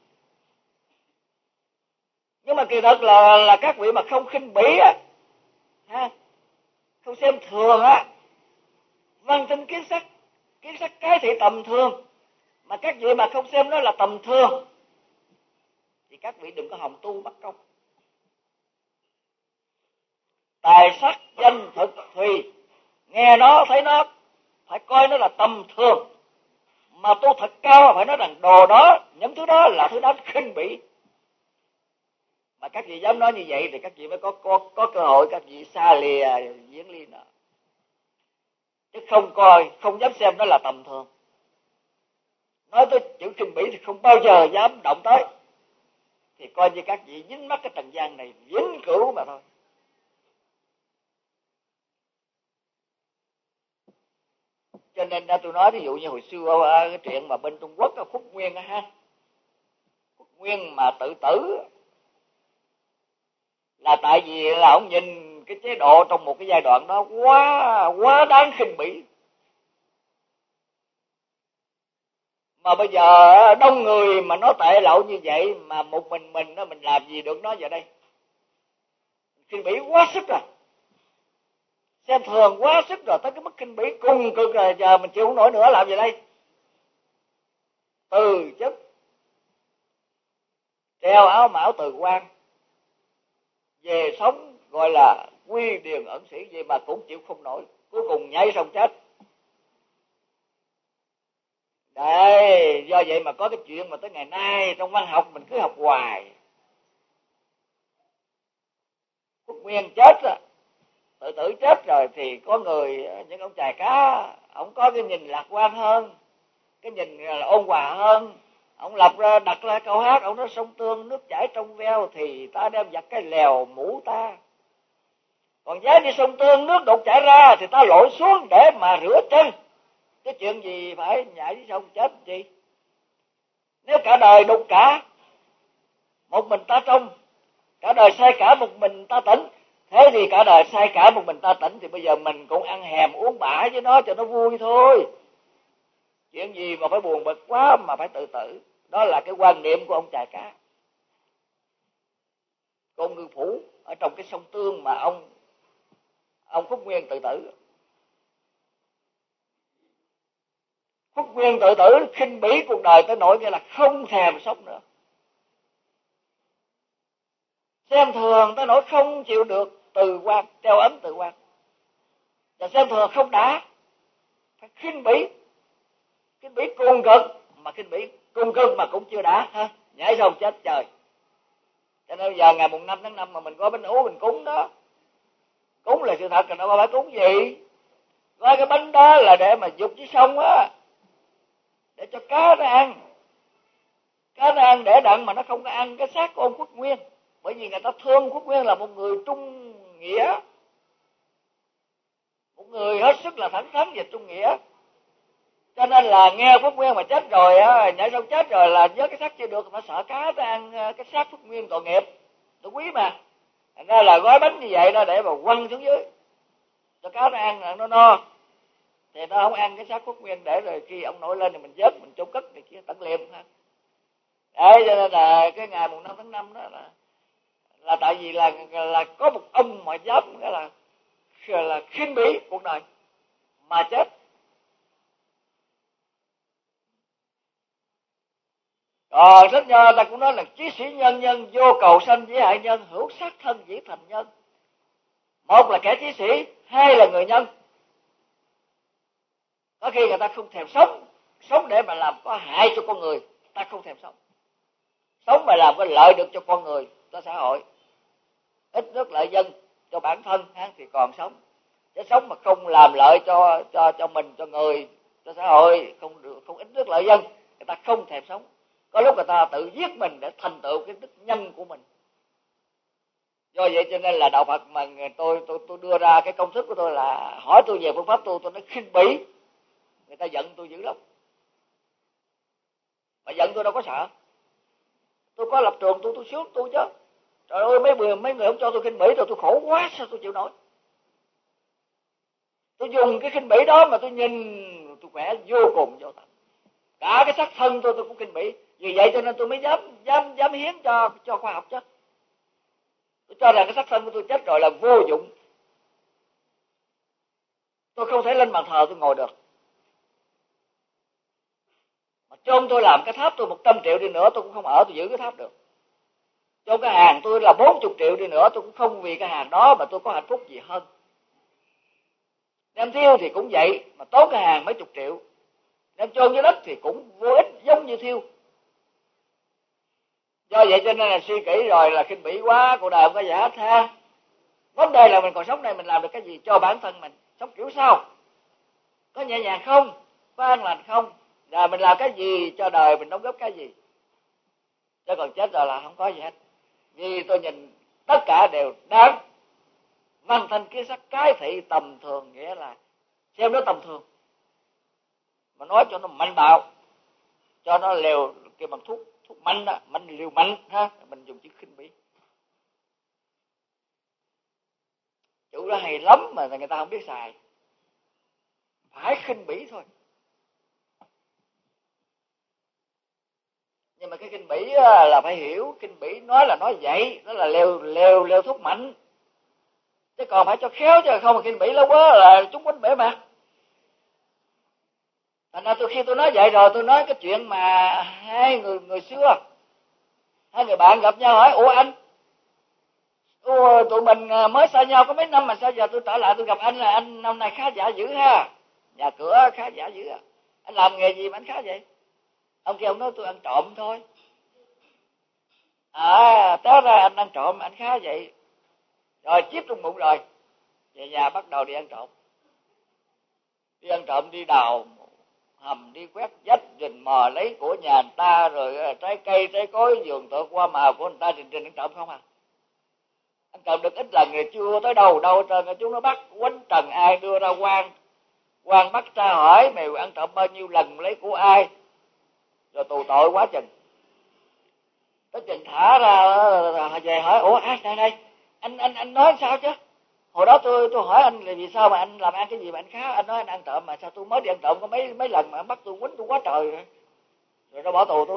Nhưng mà kỳ thật là các vị mà không khinh bỉ á, ha, không xem thường á, văn tinh kiến sắc cái thì tầm thường, mà các vị mà không xem nó là tầm thường thì các vị đừng có hòng tu mất công. Tài sắc danh thực thùy, nghe nó thấy nó phải coi nó là tầm thường, mà tu thật cao phải nói rằng đồ đó, những thứ đó là thứ đáng khinh bỉ. Mà các vị dám nói như vậy thì các vị mới có cơ hội các vị xa lìa diễn ly đó. Chứ không dám xem nó là tầm thường. Nói tới chữ khinh bỉ thì không bao giờ dám động tới. Thì coi như các vị dính mắc cái trần gian này vĩnh cửu mà thôi. Cho nên tôi nói ví dụ như hồi xưa cái chuyện mà bên Trung Quốc Khúc Nguyên ha, Khúc Nguyên mà tự tử là tại vì là ông nhìn cái chế độ trong một cái giai đoạn đó quá đáng khinh bỉ. Mà bây giờ đông người mà nó tệ lậu như vậy mà một mình nó mình làm gì được nó giờ đây. Khinh bỉ quá sức rồi, xem thường quá sức rồi, tới cái mức khinh bỉ cùng cực rồi, giờ mình chịu không nổi nữa làm gì đây. Từ chức, treo áo mão từ quan, về sống gọi là quy điền ẩn sĩ gì mà cũng chịu không nổi, cuối cùng nhảy sông chết. Đấy, do vậy mà có cái chuyện mà tới ngày nay trong văn học mình cứ học hoài. Khúc Nguyên chết rồi, tự tử chết rồi thì có người, những ông chài cá, ông có cái nhìn lạc quan hơn, cái nhìn là ôn hòa hơn. Ông đặt ra câu hát, ông nói sông Tương nước chảy trong veo thì ta đem giặt cái lèo mũ ta. Còn giá đi sông Tương nước đục chảy ra thì ta lội xuống để mà rửa chân. Cái chuyện gì phải nhảy dưới sông chết gì? Nếu cả đời đục cả, một mình ta trong, cả đời say cả một mình ta tỉnh. Thế thì cả đời say cả một mình ta tỉnh thì bây giờ mình cũng ăn hèm uống bã với nó cho nó vui thôi. Chuyện gì mà phải buồn bực quá mà phải tự tử. Đó là cái quan niệm của ông chài cá. Con Ngư Phủ ở trong cái sông Tương mà ông Khúc Nguyên tự tử. Khúc Nguyên tự tử khinh bỉ cuộc đời tới nỗi nghĩa là không thèm sống nữa, xem thường tới nỗi không chịu được từ quan, treo ấn từ quan, và xem thường không đã, phải khinh bỉ cùng cực, mà khinh bỉ cùng cực mà cũng chưa đã ha, nhảy sông chết trời. Cho nên giờ ngày mùng 5 tháng 5 mà mình có bánh ú mình cúng đó, cúng là sự thật, rồi đâu phải cúng gì. Gói cái bánh đó là để mà dục dưới sông á, để cho cá nó ăn. Cá nó ăn để đặng mà nó không có ăn cái xác của ông Quốc Nguyên. Bởi vì người ta thương Quốc Nguyên là một người trung nghĩa, một người hết sức là thẳng thắn về trung nghĩa. Cho nên là nghe Quốc Nguyên mà chết rồi á, nhảy sông chết rồi là nhớ cái xác chưa được, mà sợ cá nó ăn cái xác Quốc Nguyên tội nghiệp, tội quý mà. Thành ra là gói bánh như vậy đó để mà quăng xuống dưới cho cá nó ăn là nó no. Thì nó không ăn cái xác Quốc Nguyên, để rồi khi ông nổi lên thì mình vớt, mình chôn cất này kia tận liệm ha. Đấy, cho nên là cái ngày mùng 5 tháng 5 đó là tại vì là có một ông mà dám là khinh bỉ cuộc đời mà chết. Sách Nho ta cũng nói là chí sĩ nhân nhân, vô cầu sanh dĩ hại nhân, hữu sát thân dĩ thành nhân. Một là kẻ chí sĩ, hai là người nhân. Có khi người ta không thèm sống để mà làm có hại cho con người, ta không thèm sống mà làm có lợi được cho con người, cho xã hội, ít nước lợi dân cho bản thân thì còn sống. Chứ sống mà không làm lợi cho mình, cho người, cho xã hội, không ít nước lợi dân, người ta không thèm sống. Có lúc người ta tự giết mình để thành tựu cái đức nhân của mình. Do vậy cho nên là đạo Phật mà tôi đưa ra cái công thức của tôi là hỏi tôi về phương pháp tu, tôi nói khinh bỉ, người ta giận tôi dữ lắm. Mà giận tôi đâu có sợ, tôi có lập trường tôi sướng tôi chứ. Trời ơi, mấy người không cho tôi khinh bỉ rồi tôi khổ quá, sao tôi chịu nổi. Tôi dùng cái khinh bỉ đó mà tôi nhìn tôi khỏe vô cùng vô tận. Cả cái xác thân tôi cũng khinh bỉ. Vì vậy cho nên tôi mới dám hiến cho khoa học chứ. Tôi cho rằng cái xác thân của tôi chết rồi là vô dụng. Tôi không thể lên bàn thờ tôi ngồi được. Mà trong tôi làm cái tháp tôi 100 triệu đi nữa tôi cũng không ở tôi giữ cái tháp được. Trong cái hàng tôi là 40 triệu đi nữa tôi cũng không vì cái hàng đó mà tôi có hạnh phúc gì hơn. Đem thiêu thì cũng vậy, mà tốn cái hàng mấy chục triệu. Đem chôn dưới đất thì cũng vô ích giống như thiêu. Do vậy cho nên là suy kỹ rồi là khinh bỉ quá, cuộc đời không có gì hết ha. Vấn đề là mình còn sống đây mình làm được cái gì cho bản thân mình, sống kiểu sao? Có nhẹ nhàng không? Có an lành không? Rồi mình làm cái gì cho đời mình đóng góp cái gì? Chứ còn chết rồi là không có gì hết. Vì tôi nhìn tất cả đều đáng văn thanh kiến sắc cái thị tầm thường, nghĩa là xem nó tầm thường mà nói cho nó mạnh bạo, cho nó liều cái bằng thuốc mạnh đó, mạnh liều mạnh ha, mình dùng chữ khinh bỉ. Chữ đó hay lắm mà người ta không biết xài, phải khinh bỉ thôi. Nhưng mà cái khinh bỉ là phải hiểu, khinh bỉ nói là nói vậy, đó là lều thuốc mạnh, chứ còn phải cho khéo, chứ không mà khinh bỉ lâu quá là chúng quánh bể mặt. Thành ra khi tôi nói vậy rồi tôi nói cái chuyện mà hai người xưa, hai người bạn gặp nhau hỏi ủa anh, tụi mình mới xa nhau có mấy năm mà sao giờ tôi trở lại tôi gặp anh là anh năm nay khá giả dữ ha, nhà cửa khá giả dữ à, anh làm nghề gì mà anh khá vậy? Ông kia ông nói tôi ăn trộm thôi. Té ra anh ăn trộm anh khá vậy. Rồi chiếc trong bụng rồi, về nhà bắt đầu đi ăn trộm. Đi ăn trộm, đi đào hầm, đi quét vách rình mò lấy của nhà người ta, rồi trái cây trái cối vườn tược hoa màu của người ta rình ăn trộm không à. Ăn trộm được ít lần rồi chưa tới đâu trơn, chúng nó bắt quánh trần ai đưa ra quan bắt tra hỏi mày ăn trộm bao nhiêu lần lấy của ai, rồi tù tội quá chừng. Tới chừng thả ra về hỏi ủa đây anh nói sao chứ? Hồi đó tôi hỏi anh là vì sao mà anh làm ăn cái gì mà anh khá, anh nói anh ăn trộm mà sao tôi mới đi ăn trộm có mấy lần mà anh bắt tôi quýnh tôi quá trời rồi nó bỏ tù tôi.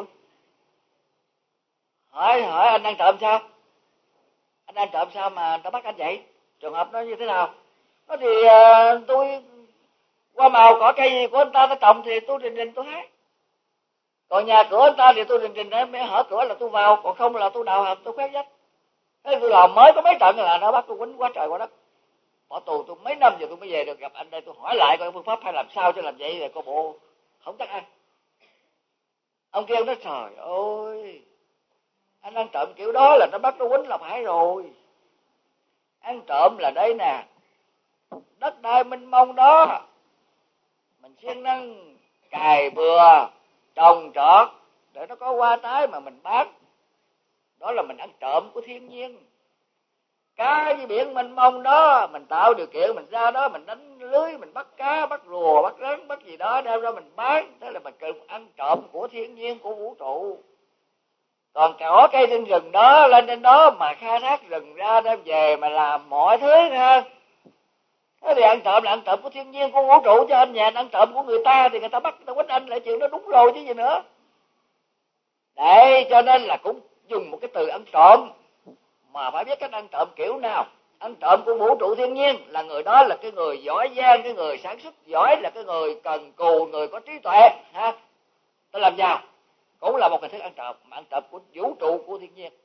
Hỏi anh ăn trộm sao? Anh ăn trộm sao mà nó bắt anh vậy? Trường hợp nó như thế nào? Nó thì tôi qua màu cỏ cây gì của anh ta nó trồng thì tôi rình tôi hái. Còn nhà cửa anh ta thì tôi rình mới hở cửa là tôi vào, còn không là tôi đào hầm tôi quét vách. Thế tôi làm mới có mấy trận là nó bắt tôi quýnh quá trời quá đất. Bỏ tù tôi mấy năm giờ tôi mới về được gặp anh đây, tôi hỏi lại coi phương pháp hay làm sao cho làm vậy rồi có bộ không chắc ăn. Ông kia ông nói trời ơi, anh ăn trộm kiểu đó là nó bắt nó quýnh là phải rồi. Ăn trộm là đây nè, đất đai mênh mông đó, mình siêng năng cày bừa trồng trọt để nó có hoa trái mà mình bán, đó là mình ăn trộm của thiên nhiên. Cá với biển mênh mông đó, mình tạo điều kiện mình ra đó mình đánh lưới, mình bắt cá, bắt rùa, bắt rắn, bắt gì đó đem ra mình bán, đó là mình cần ăn trộm của thiên nhiên, của vũ trụ. Còn cỏ cây trên rừng đó, lên trên đó mà khai thác rừng ra đem về mà làm mọi thứ ha. Thế thì ăn trộm là ăn trộm của thiên nhiên, của vũ trụ, cho anh nhà ăn trộm của người ta thì người ta bắt người ta quýnh anh lại chuyện đó đúng rồi chứ gì nữa. Đấy, cho nên là cũng dùng một cái từ ăn trộm mà phải biết cách ăn trộm kiểu nào. Ăn trộm của vũ trụ thiên nhiên là người đó là cái người giỏi giang, cái người sản xuất giỏi, là cái người cần cù, người có trí tuệ ha. Tôi làm giàu cũng là một hình thức ăn trộm, mà ăn trộm của vũ trụ, của thiên nhiên,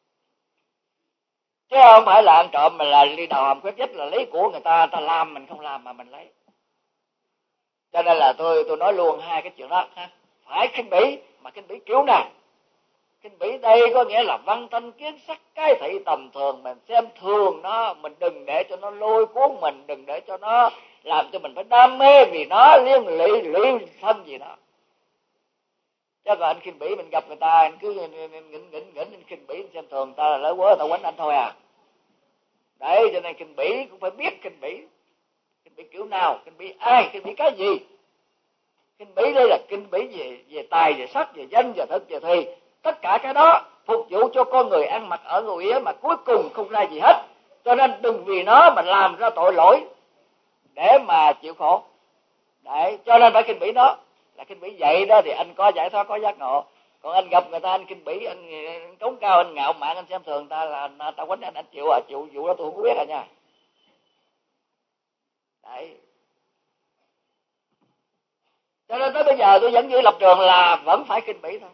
chứ không phải là ăn trộm mà là đi đào hầm quét vách là lấy của người ta làm mình không làm mà mình lấy. Cho nên là tôi nói luôn hai cái chuyện đó ha. Phải khinh bỉ, mà khinh bỉ kiểu nào? Khinh bỉ đây có nghĩa là văn thanh kiến sắc cái thị tầm thường, mình xem thường nó, mình đừng để cho nó lôi cuốn mình, đừng để cho nó làm cho mình phải đam mê vì nó, liên lụy thân gì đó. Chứ còn anh khinh bỉ, mình gặp người ta anh cứ nghỉnh anh khinh bỉ, anh xem thường người ta là lớn quá, người ta quánh anh thôi à. Đấy, cho nên khinh bỉ cũng phải biết khinh bỉ. Khinh bỉ kiểu nào, khinh bỉ ai, khinh bỉ cái gì. Khinh bỉ đây là khinh bỉ về tài, về sắc, về danh, về thực, về thi. Tất cả cái đó phục vụ cho con người ăn mặc ở ngồi yến mà cuối cùng không ra gì hết. Cho nên đừng vì nó mà làm ra tội lỗi. để mà chịu khổ. Đấy, cho nên phải khinh bỉ nó. Là khinh bỉ vậy đó thì anh có giải thoát, có giác ngộ. Còn anh gặp người ta anh khinh bỉ, anh cống cao, anh ngạo mạn, anh xem thường người ta là ta quánh anh chịu à, chịu vụ đó tôi không có biết à nha. Đấy. Cho nên tới bây giờ tôi vẫn giữ lập trường là vẫn phải khinh bỉ thôi.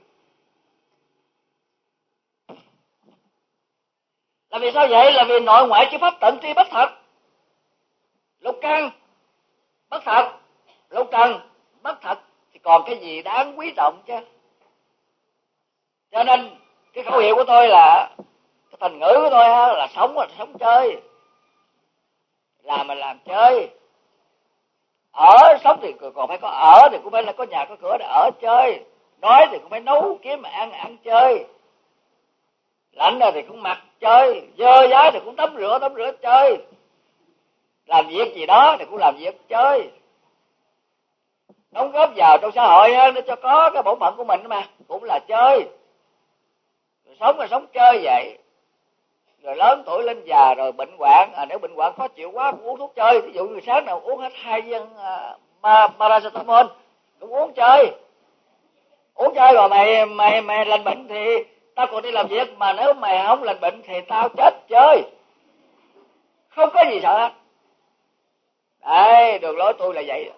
Là vì sao vậy? Là vì nội ngoại chư pháp tận tri bất thật. Lục căn bất thật, lục trần bất thật, thì còn cái gì đáng quý trọng chứ. Cho nên cái khẩu hiệu của tôi là, cái thành ngữ của tôi là sống là sống chơi, làm mà làm chơi. Ở sống thì còn phải có ở, thì cũng phải là có nhà có cửa để ở chơi. Đói thì cũng phải nấu kiếm mà ăn chơi. Lạnh rồi thì cũng mặc chơi, dơ giá thì cũng tắm rửa chơi. Làm việc gì đó thì cũng làm việc chơi. Đóng góp vào trong xã hội để cho có cái bổn phận của mình mà, cũng là chơi. Rồi sống là sống chơi vậy. Rồi lớn tuổi lên già rồi bệnh hoạn, nếu bệnh hoạn khó chịu quá cũng uống thuốc chơi. Ví dụ như sáng nào uống hết 2 viên paracetamol cũng uống chơi. Uống chơi rồi mày lành bệnh thì tao còn đi làm việc, mà nếu mày không lành bệnh thì tao chết chơi. Không có gì sợ hết. Đấy, đường lối tôi là vậy.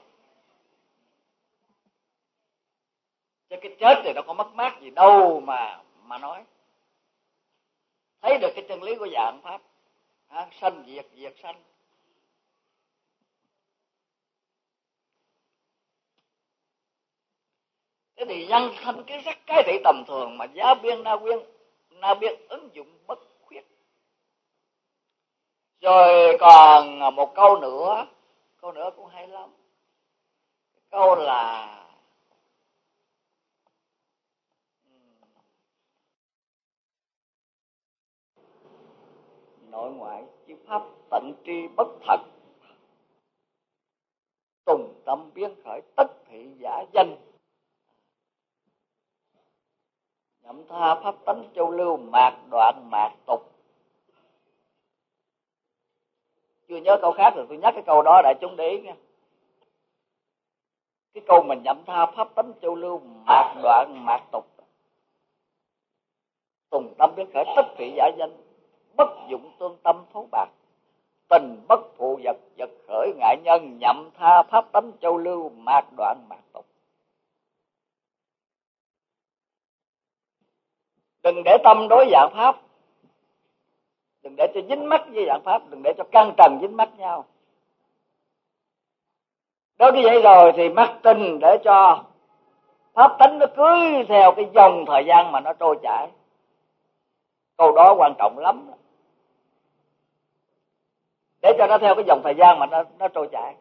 Chứ cái chết thì nó có mất mát gì đâu mà nói. Thấy được cái chân lý của dạng pháp, sanh diệt, diệt sanh. Thế thì nhân thanh cái sắc cái thị tầm thường mà giá biên na biên ứng dụng bất khuyết. Rồi còn một câu nữa cũng hay lắm. Câu là nội ngoại chư pháp tận tri bất thật, tùng tâm biến khởi tất thị giả danh. Nhậm tha pháp tánh châu lưu mạc đoạn mạc tục. Chưa nhớ câu khác rồi tôi nhắc cái câu đó đại chúng để ý nha. Cái câu mình nhậm tha pháp tánh châu lưu mạc đoạn mạc tục, tùng tâm biến khởi tất thị giả danh, bất dụng tương tâm thấu bạc, tình bất phụ vật, vật khởi ngại nhân, nhậm tha pháp tánh châu lưu mạc đoạn mạc tục. Đừng để tâm đối dạng pháp, đừng để cho dính mắc với dạng pháp, đừng để cho căn trần dính mắc nhau. Đó như vậy rồi thì mắc tình để cho pháp tánh nó cưới theo cái dòng thời gian mà nó trôi chảy. Câu đó quan trọng lắm. Để cho nó theo cái dòng thời gian mà nó trôi chảy.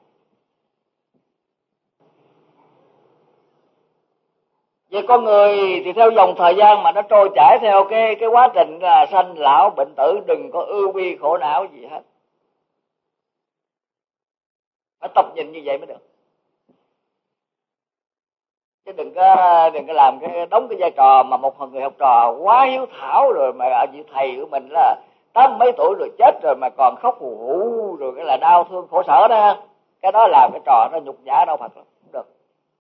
Vậy con người thì theo dòng thời gian mà nó trôi chảy theo cái quá trình là sanh lão bệnh tử, đừng có ưu bi khổ não gì hết. Phải tập nhìn như vậy mới được. Chứ đừng có làm đóng cái vai trò mà một người học trò quá hiếu thảo rồi mà ở vị thầy của mình là 80 mấy tuổi rồi chết rồi mà còn khóc hù hụ rồi cái là đau thương khổ sở đó. Cái đó làm cái trò nó nhục nhã đâu Phật lắm, không được.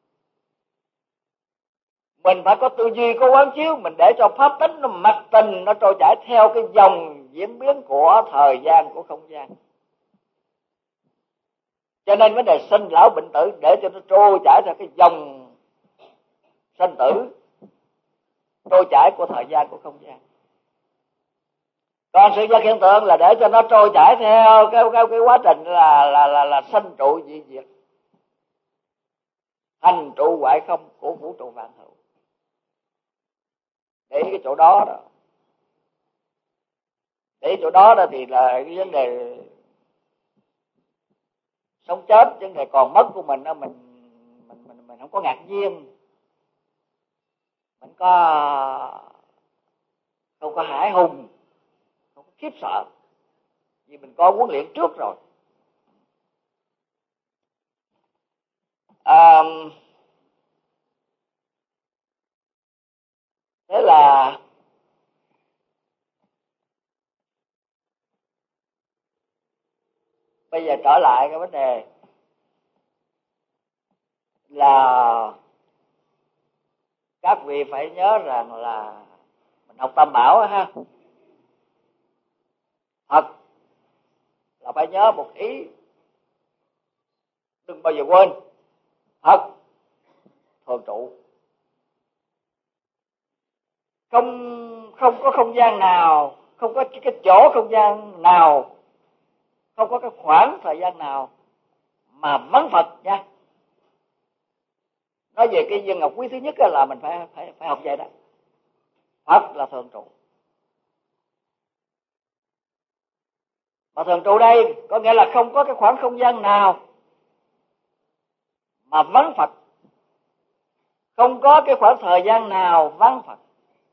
Mình phải có tư duy, có quán chiếu, mình để cho pháp tính nó mặc tình nó trôi chảy theo cái dòng diễn biến của thời gian, của không gian. Cho nên vấn đề sinh lão bệnh tử để cho nó trôi chảy theo cái dòng sinh tử trôi chảy của thời gian, của không gian. Còn sự vật hiện tượng là để cho nó trôi chảy theo cái quá trình là sanh trụ dị diệt, hành trụ hoại không của vũ trụ vạn hữu. Để cái chỗ đó đó, để chỗ đó đó thì là cái vấn đề sống chết, vấn đề còn mất của mình đó, mình không có ngạc nhiên, mình không có hãi hùng, không có khiếp sợ, vì mình có huấn luyện trước rồi. Thế là bây giờ trở lại cái vấn đề là các vị phải nhớ rằng là mình học Tam Bảo ha. Thật là phải nhớ một ý, đừng bao giờ quên, thật thường trụ. Không có không gian nào, không có cái chỗ không gian nào, không có cái khoảng thời gian nào mà vắng Phật nha. Nói về cái viên ngọc quý thứ nhất là mình phải học vậy đó. Phật là thường trụ. Mà thường trụ đây có nghĩa là không có cái khoảng không gian nào mà vắng Phật, không có cái khoảng thời gian nào vắng Phật.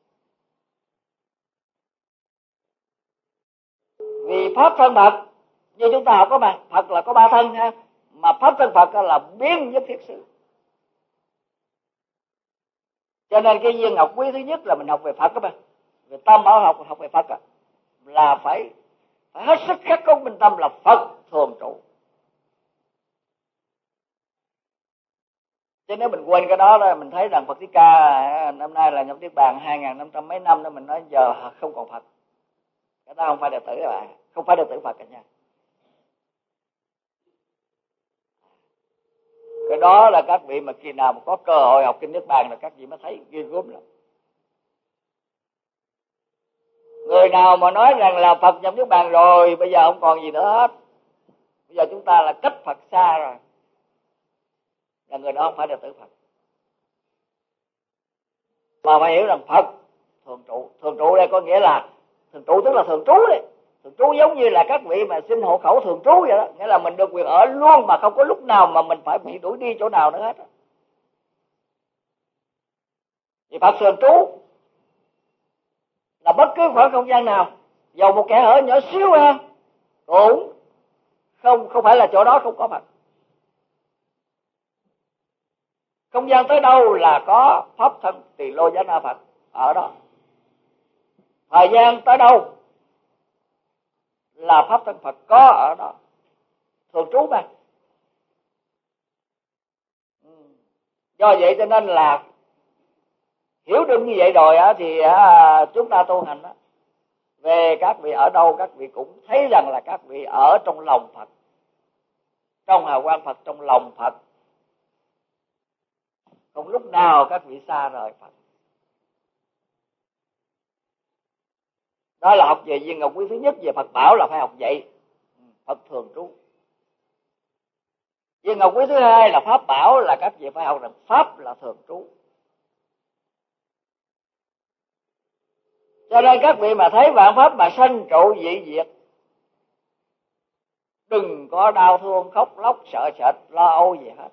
Vì pháp thân Phật như chúng ta học có mà, Phật là có ba thân ha, mà pháp thân Phật là biến nhất thiết sự. Cho nên cái viên ngọc quý thứ nhất là mình học về Phật các bạn, về Tam Bảo học về Phật là phải hết sức khắc cốt minh tâm là Phật thường trụ. Chứ nếu mình quên cái đó mình thấy rằng Phật Thích Ca năm nay là nhập Niết Bàn 2.500 mấy năm đó, mình nói giờ không còn Phật. Cái đó không phải đệ tử các bạn, không phải đệ tử Phật cả nha. Cái đó là các vị mà khi nào mà có cơ hội học kinh Niết Bàn là các vị mới thấy ghê gớm lắm. Người nào mà nói rằng là Phật nhập Niết Bàn rồi, bây giờ không còn gì nữa hết, bây giờ chúng ta là cách Phật xa rồi, là người đó không phải đệ tử Phật. Mà phải hiểu rằng Phật thường trụ. Thường trụ đây có nghĩa là thường trụ tức là thường trú đấy. Thường trú giống như là các vị mà xin hộ khẩu thường trú vậy đó, nghĩa là mình được quyền ở luôn mà không có lúc nào mà mình phải bị đuổi đi chỗ nào nữa hết. Vì Phật thường trú là bất cứ khoảng không gian nào, dầu một kẻ hở nhỏ xíu ha, cũng không phải là chỗ đó không có Phật. Không gian tới đâu là có pháp thân Tỳ Lô Giá Na Phật ở đó. Thời gian tới đâu là pháp thân Phật có ở đó. Thường trú mà. Do vậy cho nên là hiểu được như vậy rồi thì chúng ta tu hành về các vị ở đâu các vị cũng thấy rằng là các vị ở trong lòng Phật, trong hào quang Phật, trong lòng Phật, không lúc nào các vị xa rời Phật. Đó là học về viên ngọc quý thứ nhất. Về Phật bảo là phải học vậy, Phật thường trú. Viên ngọc quý thứ hai là pháp bảo, là các vị phải học rằng pháp là thường trú. Cho nên các vị mà thấy vạn pháp mà sanh trụ dị diệt, đừng có đau thương khóc lóc sợ sệt lo âu gì hết.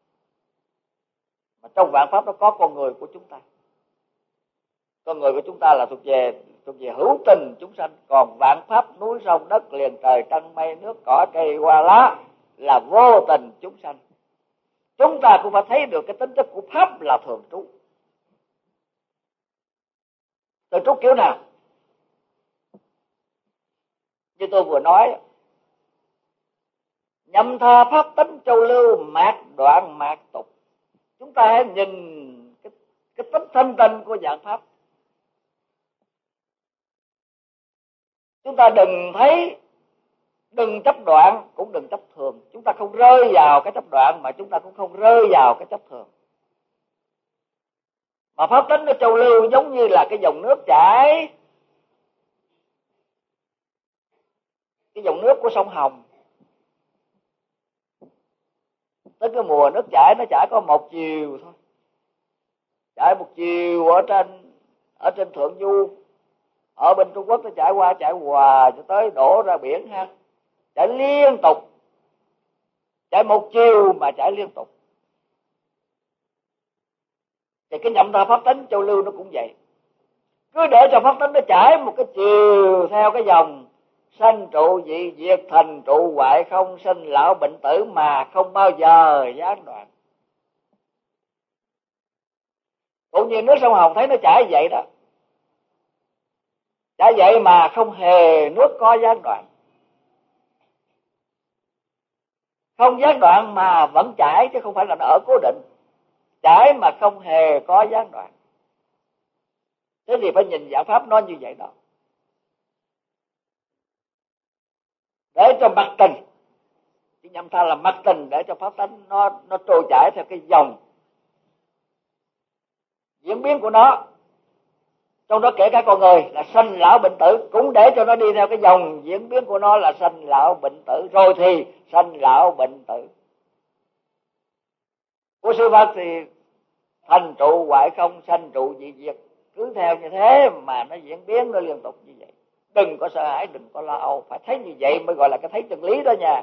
Mà trong vạn pháp đó có con người của chúng ta. Con người của chúng ta là thuộc về hữu tình chúng sanh, còn vạn pháp núi sông đất liền trời trăng mây nước cỏ cây hoa lá là vô tình chúng sanh. Chúng ta cũng phải thấy được cái tính chất của pháp là thường trú. Thường trú kiểu nào? Như tôi vừa nói, nhậm tha pháp tánh châu lưu, mạt đoạn mạt tục. Chúng ta hãy nhìn cái tính thanh tịnh của dạng pháp. Chúng ta đừng chấp đoạn, cũng đừng chấp thường. Chúng ta không rơi vào cái chấp đoạn, mà chúng ta cũng không rơi vào cái chấp thường. Mà pháp tánh của châu lưu giống như là cái dòng nước chảy, cái dòng nước của sông Hồng. Tới cái mùa nước chảy nó chảy có một chiều thôi, chảy một chiều ở trên thượng du, ở bên Trung Quốc nó chảy qua chảy hòa cho tới đổ ra biển ha, chảy liên tục, chảy một chiều mà chảy liên tục. Thì cái nhậm tha pháp tánh châu lưu nó cũng vậy, cứ để cho pháp tánh nó chảy một cái chiều theo cái dòng sanh trụ dị diệt, thành trụ hoại không, sinh lão bệnh tử mà không bao giờ gián đoạn. Cũng như nước sông Hồng thấy nó chảy vậy đó, chảy vậy mà không hề nước có gián đoạn, không gián đoạn mà vẫn chảy chứ không phải là nó ở cố định. chải mà không hề có gián đoạn. Thế thì phải nhìn dạng pháp nó như vậy đó, để cho mặc tình, chứ nhầm tha là mặc tình, để cho pháp tánh nó trôi chảy theo cái dòng diễn biến của nó. Trong đó kể cả con người là sanh lão bệnh tử, cũng để cho nó đi theo cái dòng diễn biến của nó là sanh lão bệnh tử, rồi thì sanh lão bệnh tử. Của sự vật thì thành trụ hoại không, sanh trụ dị diệt, cứ theo như thế mà nó diễn biến, nó liên tục như vậy. Đừng có sợ hãi, đừng có lo âu, phải thấy như vậy mới gọi là cái thấy chân lý đó nha.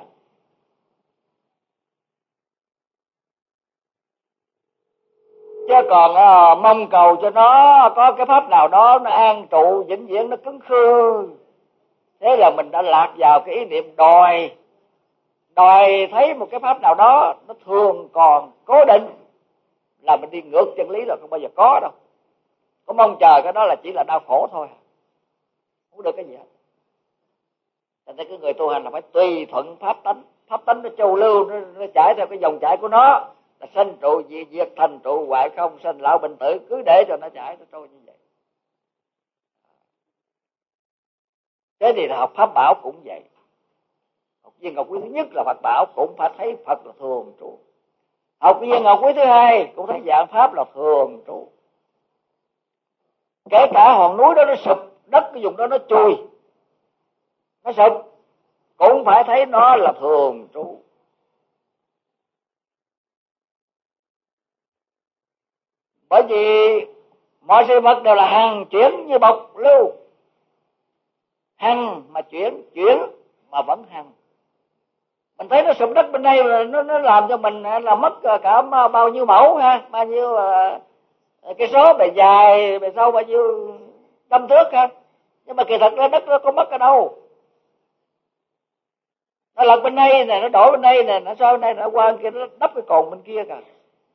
Chứ còn mong cầu cho nó có cái pháp nào đó nó an trụ vĩnh viễn, nó cứng khư, thế là mình đã lạc vào cái ý niệm đòi thấy một cái pháp nào đó nó thường còn cố định, là mình đi ngược chân lý rồi, không bao giờ có đâu. Có mong chờ cái đó là chỉ là đau khổ thôi, không được cái gì hết. Cho nên cái người tu hành là phải tùy thuận pháp tánh. Pháp tánh nó châu lưu, nó chảy theo cái dòng chảy của nó, là sanh trụ dị diệt, thành trụ hoại không, sanh lão bệnh tử, cứ để cho nó chảy, nó trôi như vậy. Thế thì học pháp bảo cũng vậy. Học viên ngọc quý thứ nhất là Phật bảo, cũng phải thấy Phật là thường trụ. Học viên ngọc quý thứ hai cũng thấy dạng pháp là thường trụ. Kể cả hòn núi đó nó sụp, đất cái vùng đó nó chui, nó sụp, cũng phải thấy nó là thường trụ. Bởi vì mọi sự vật đều là hằng chuyển như bọc lưu, hằng mà chuyển mà vẫn hằng. Mình thấy nó sụp đất bên đây là nó làm cho mình là mất cả bao nhiêu mẫu ha, bao nhiêu cái số bề dài, bề sâu bao nhiêu trăm thước ha. Nhưng mà kỳ thật ra đất nó có mất ở đâu. Nó lật bên đây nè, nó đổ bên đây nè, nó soi bên đây, nó qua bên kia, nó đắp cái cồn bên kia kìa.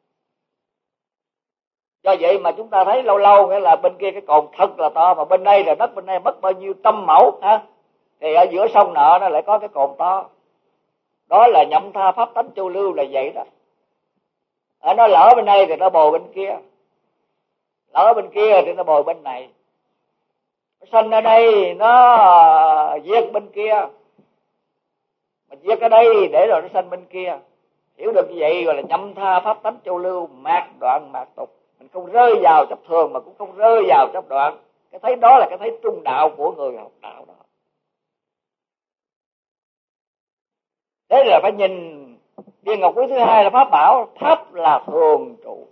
Do vậy mà chúng ta thấy lâu lâu nghĩa là bên kia cái cồn thật là to, mà bên đây là đất bên đây mất bao nhiêu trăm mẫu ha. Thì ở giữa sông nợ nó lại có cái cồn to. Đó là nhậm tha pháp tánh chu lưu là vậy đó. Nó lỡ bên đây thì nó bồi bên kia, lỡ bên kia thì nó bồi bên này. Nó sanh ở đây nó diệt bên kia, mà diệt ở đây để rồi nó sanh bên kia. Hiểu được như vậy gọi là nhậm tha pháp tánh chu lưu, mạt đoạn mạt tục. Mình không rơi vào chấp thường mà cũng không rơi vào chấp đoạn. Cái thấy đó là cái thấy trung đạo của người học đạo đó. Thế là phải nhìn viên ngọc quý thứ hai là pháp bảo, pháp là thường trụ.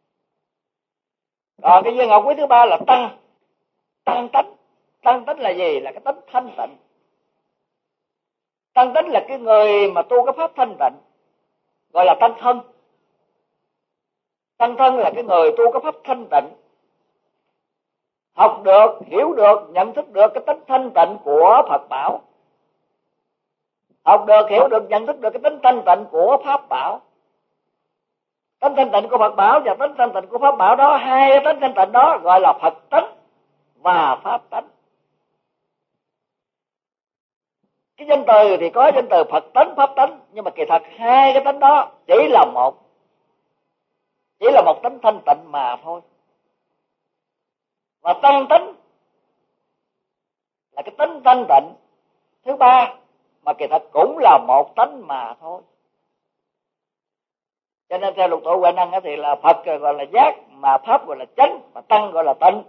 Còn cái viên ngọc quý thứ ba là tăng tánh. Tăng tánh là gì? Là cái tánh thanh tịnh. Tăng tánh là cái người mà tu cái pháp thanh tịnh, gọi là tăng thân. Tăng thân là cái người tu cái pháp thanh tịnh, học được, hiểu được, nhận thức được cái tính thanh tịnh của Phật bảo, học được, hiểu được, nhận thức được cái tính thanh tịnh của pháp bảo. Tính thanh tịnh của Phật bảo và tính thanh tịnh của pháp bảo đó, hai tính thanh tịnh đó gọi là Phật tánh và pháp tánh. Cái danh từ thì có danh từ Phật tánh, pháp tánh, nhưng mà kỳ thật hai cái tánh đó chỉ là một tánh thanh tịnh mà thôi. Và tăng tánh là cái tánh thanh tịnh thứ ba, mà kỳ thật cũng là một tánh mà thôi. Cho nên theo lục tổ Huệ Năng thì là Phật gọi là giác, mà pháp gọi là chánh, mà tăng gọi là tịnh.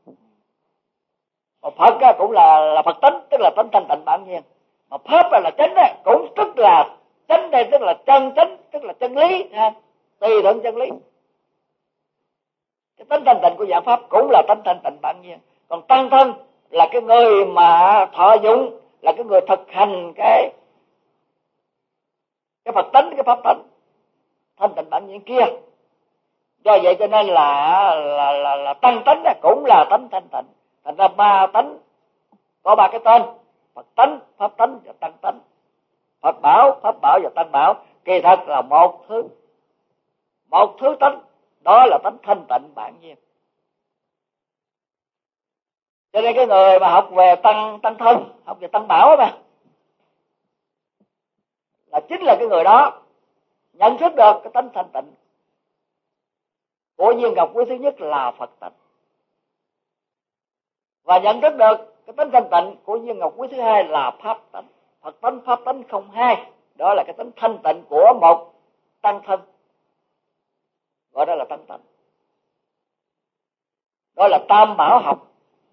Mà Phật cũng là Phật tánh, tức là tánh thanh tịnh bản nhiên. Mà pháp là chánh cũng tức là chánh, đây tức là chân chánh, tức là chân lý ha, tùy thuận chân lý. Cái tánh thanh tịnh của dạng pháp cũng là tánh thanh tịnh bản nhiên. Còn tăng thân là cái người mà thọ dụng, là cái người thực hành cái Phật tánh, cái pháp tánh thanh tịnh bản nhiên kia. Do vậy cho nên là tăng tánh cũng là tánh thanh tịnh. Thành ra ba tánh có ba cái tên: Phật tánh, pháp tánh và tăng tánh. Phật bảo, pháp bảo và tăng bảo kỳ thật là một thứ tánh, đó là tánh thanh tịnh bản nhiên. Cho nên cái người mà học về tăng thân, học về tăng bảo mà, là chính là cái người đó nhận thức được cái tánh thanh tịnh của viên ngọc quý thứ nhất là Phật tánh, và nhận thức được cái tính thanh tịnh của viên ngọc quý thứ hai là pháp tánh. Phật tánh pháp tánh không hai, đó là cái tính thanh tịnh của một tăng thân, gọi đó là tăng tánh. Đó là tam bảo học.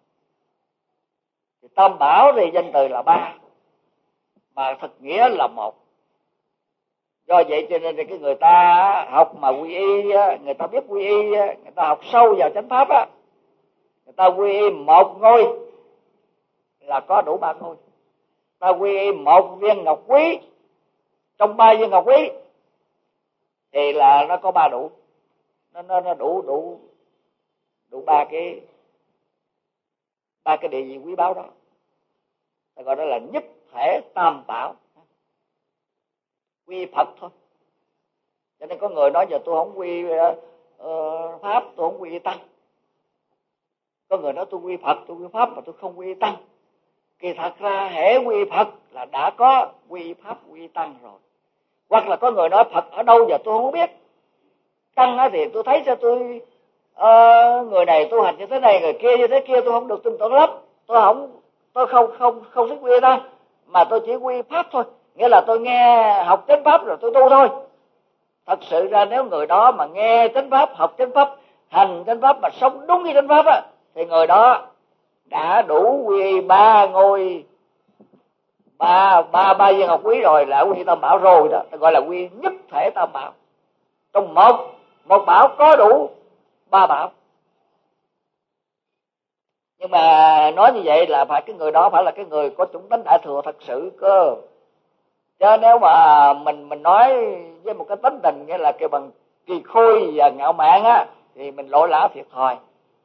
Thì tam bảo thì danh từ là ba, mà thực nghĩa là một. Do vậy cho nên cái người ta học mà quy y, người ta biết quy y, người ta học sâu vào chánh pháp á, người ta quy y một ngôi là có đủ ba ngôi. Ta quy y một viên ngọc quý trong ba viên ngọc quý thì là nó có ba đủ, nó đủ ba cái địa vị quý báu đó. Ta gọi đó là nhất thể tam bảo, quy Phật thôi. Cho nên có người nói giờ tôi không quy pháp, tôi không quy tăng. Có người nói tôi quy Phật, tôi quy pháp mà tôi không quy tăng. Kỳ thật ra hễ quy Phật là đã có quy pháp quy tăng rồi. Hoặc là có người nói Phật ở đâu giờ tôi không biết, tăng thì tôi thấy cho tôi người này tu hành như thế này, người kia như thế kia, tôi không được tin tưởng lắm, tôi không thích quy tăng, mà tôi chỉ quy pháp thôi, nghĩa là tôi nghe học chánh pháp rồi tôi tu thôi. Thật sự ra nếu người đó mà nghe chánh pháp, học chánh pháp, hành chánh pháp mà sống đúng với chánh pháp á, thì người đó đã đủ quy ba ngôi, ba viên ngọc quý rồi, là quy tam bảo rồi đó, gọi là quy nhất thể tam bảo. Trong một bảo có đủ ba bảo. Nhưng mà nói như vậy là phải cái người đó phải là cái người có chủng tánh đại thừa thật sự cơ. Chứ nếu mà mình nói với một cái tính tình nghĩa là kêu bằng kỳ khôi và ngạo mạn á, thì mình lỗi lã thiệt thòi.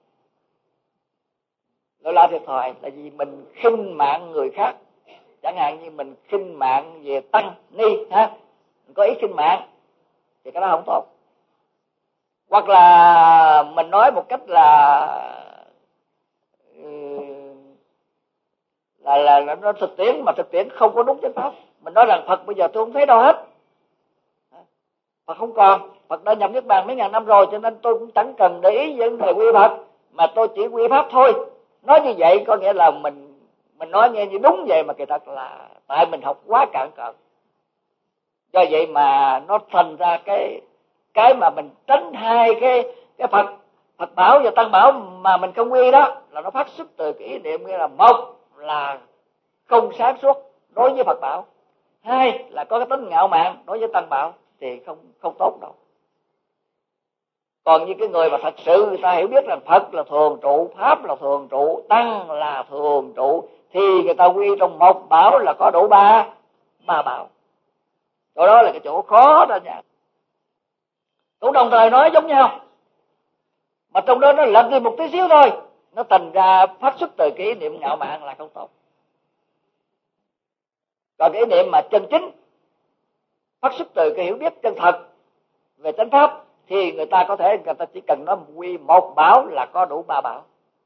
Lỗi lã thiệt thòi là vì mình khinh mạng người khác. Chẳng hạn như mình khinh mạng về tăng ni ha, mình có ý khinh mạng thì cái đó không tốt. Hoặc là mình nói một cách là nó thực tiễn, mà thực tiễn không có đúng chánh pháp. Mình nói rằng Phật bây giờ tôi không thấy đâu hết, Phật không còn, Phật đã nhập niết bàn mấy ngàn năm rồi, cho nên tôi cũng chẳng cần để ý vấn đề quy Phật, mà tôi chỉ quy pháp thôi. Nói như vậy có nghĩa là mình nói nghe như đúng vậy, mà kỳ thật là tại mình học quá cạn cợt. Do vậy mà nó thành ra cái mà mình tránh hai cái Phật bảo và tăng bảo mà mình không quy đó, là nó phát xuất từ cái ý niệm nghĩa là một là không sáng suốt đối với Phật bảo, hai là có cái tính ngạo mạn đối với tăng bảo, thì không tốt đâu. Còn như cái người mà thật sự người ta hiểu biết rằng Phật là thường trụ, pháp là thường trụ, tăng là thường trụ, thì người ta quy trong một bảo là có đủ ba bảo. Chỗ đó là cái chỗ khó đó nha. Cũng đồng thời nói giống nhau, mà trong đó nó lệch đi một tí xíu thôi, nó thành ra phát xuất từ cái ý niệm ngạo mạn là không tốt. Còn cái ý niệm mà chân chính phát xuất từ cái hiểu biết chân thật về chánh pháp, thì người ta chỉ cần nói quy một bảo là có đủ ba bảo.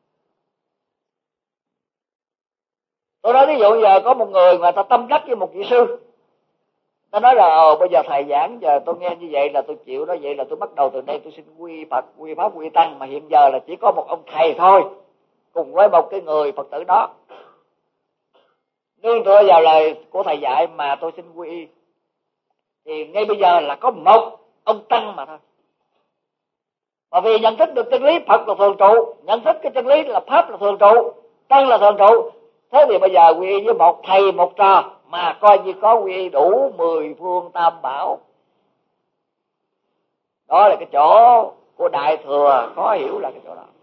Tôi nói ví dụ giờ có một người mà ta tâm đắc với một vị sư, ta nói là bây giờ thầy giảng giờ tôi nghe như vậy là tôi chịu đó, vậy là tôi bắt đầu từ đây tôi xin quy Phật, quy pháp, quy tăng, mà hiện giờ là chỉ có một ông thầy thôi cùng với một cái người Phật tử đó, nương tựa vào lời của thầy dạy mà tôi xin quy y, thì ngay bây giờ là có một ông tăng mà thôi. Mà vì nhận thức được chân lý Phật là thường trụ, nhận thức cái chân lý là pháp là thường trụ, tăng là thường trụ, thế thì bây giờ quy y với một thầy một trò mà coi như có quy y đủ 10 phương tam bảo. Đó là cái chỗ của đại thừa khó hiểu, là cái chỗ đó.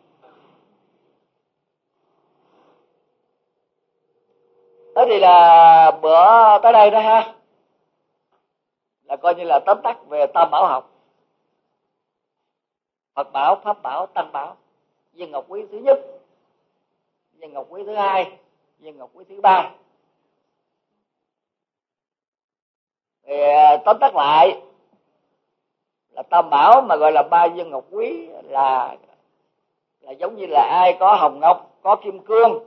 Thế thì là bữa tới đây đó ha, là coi như là tóm tắt về tam bảo học: Phật bảo, pháp bảo, tăng bảo, viên ngọc quý thứ nhất, viên ngọc quý thứ hai, viên ngọc quý thứ ba. Thì tóm tắt lại là tam bảo mà gọi là ba viên ngọc quý là giống như là ai có hồng ngọc, có kim cương,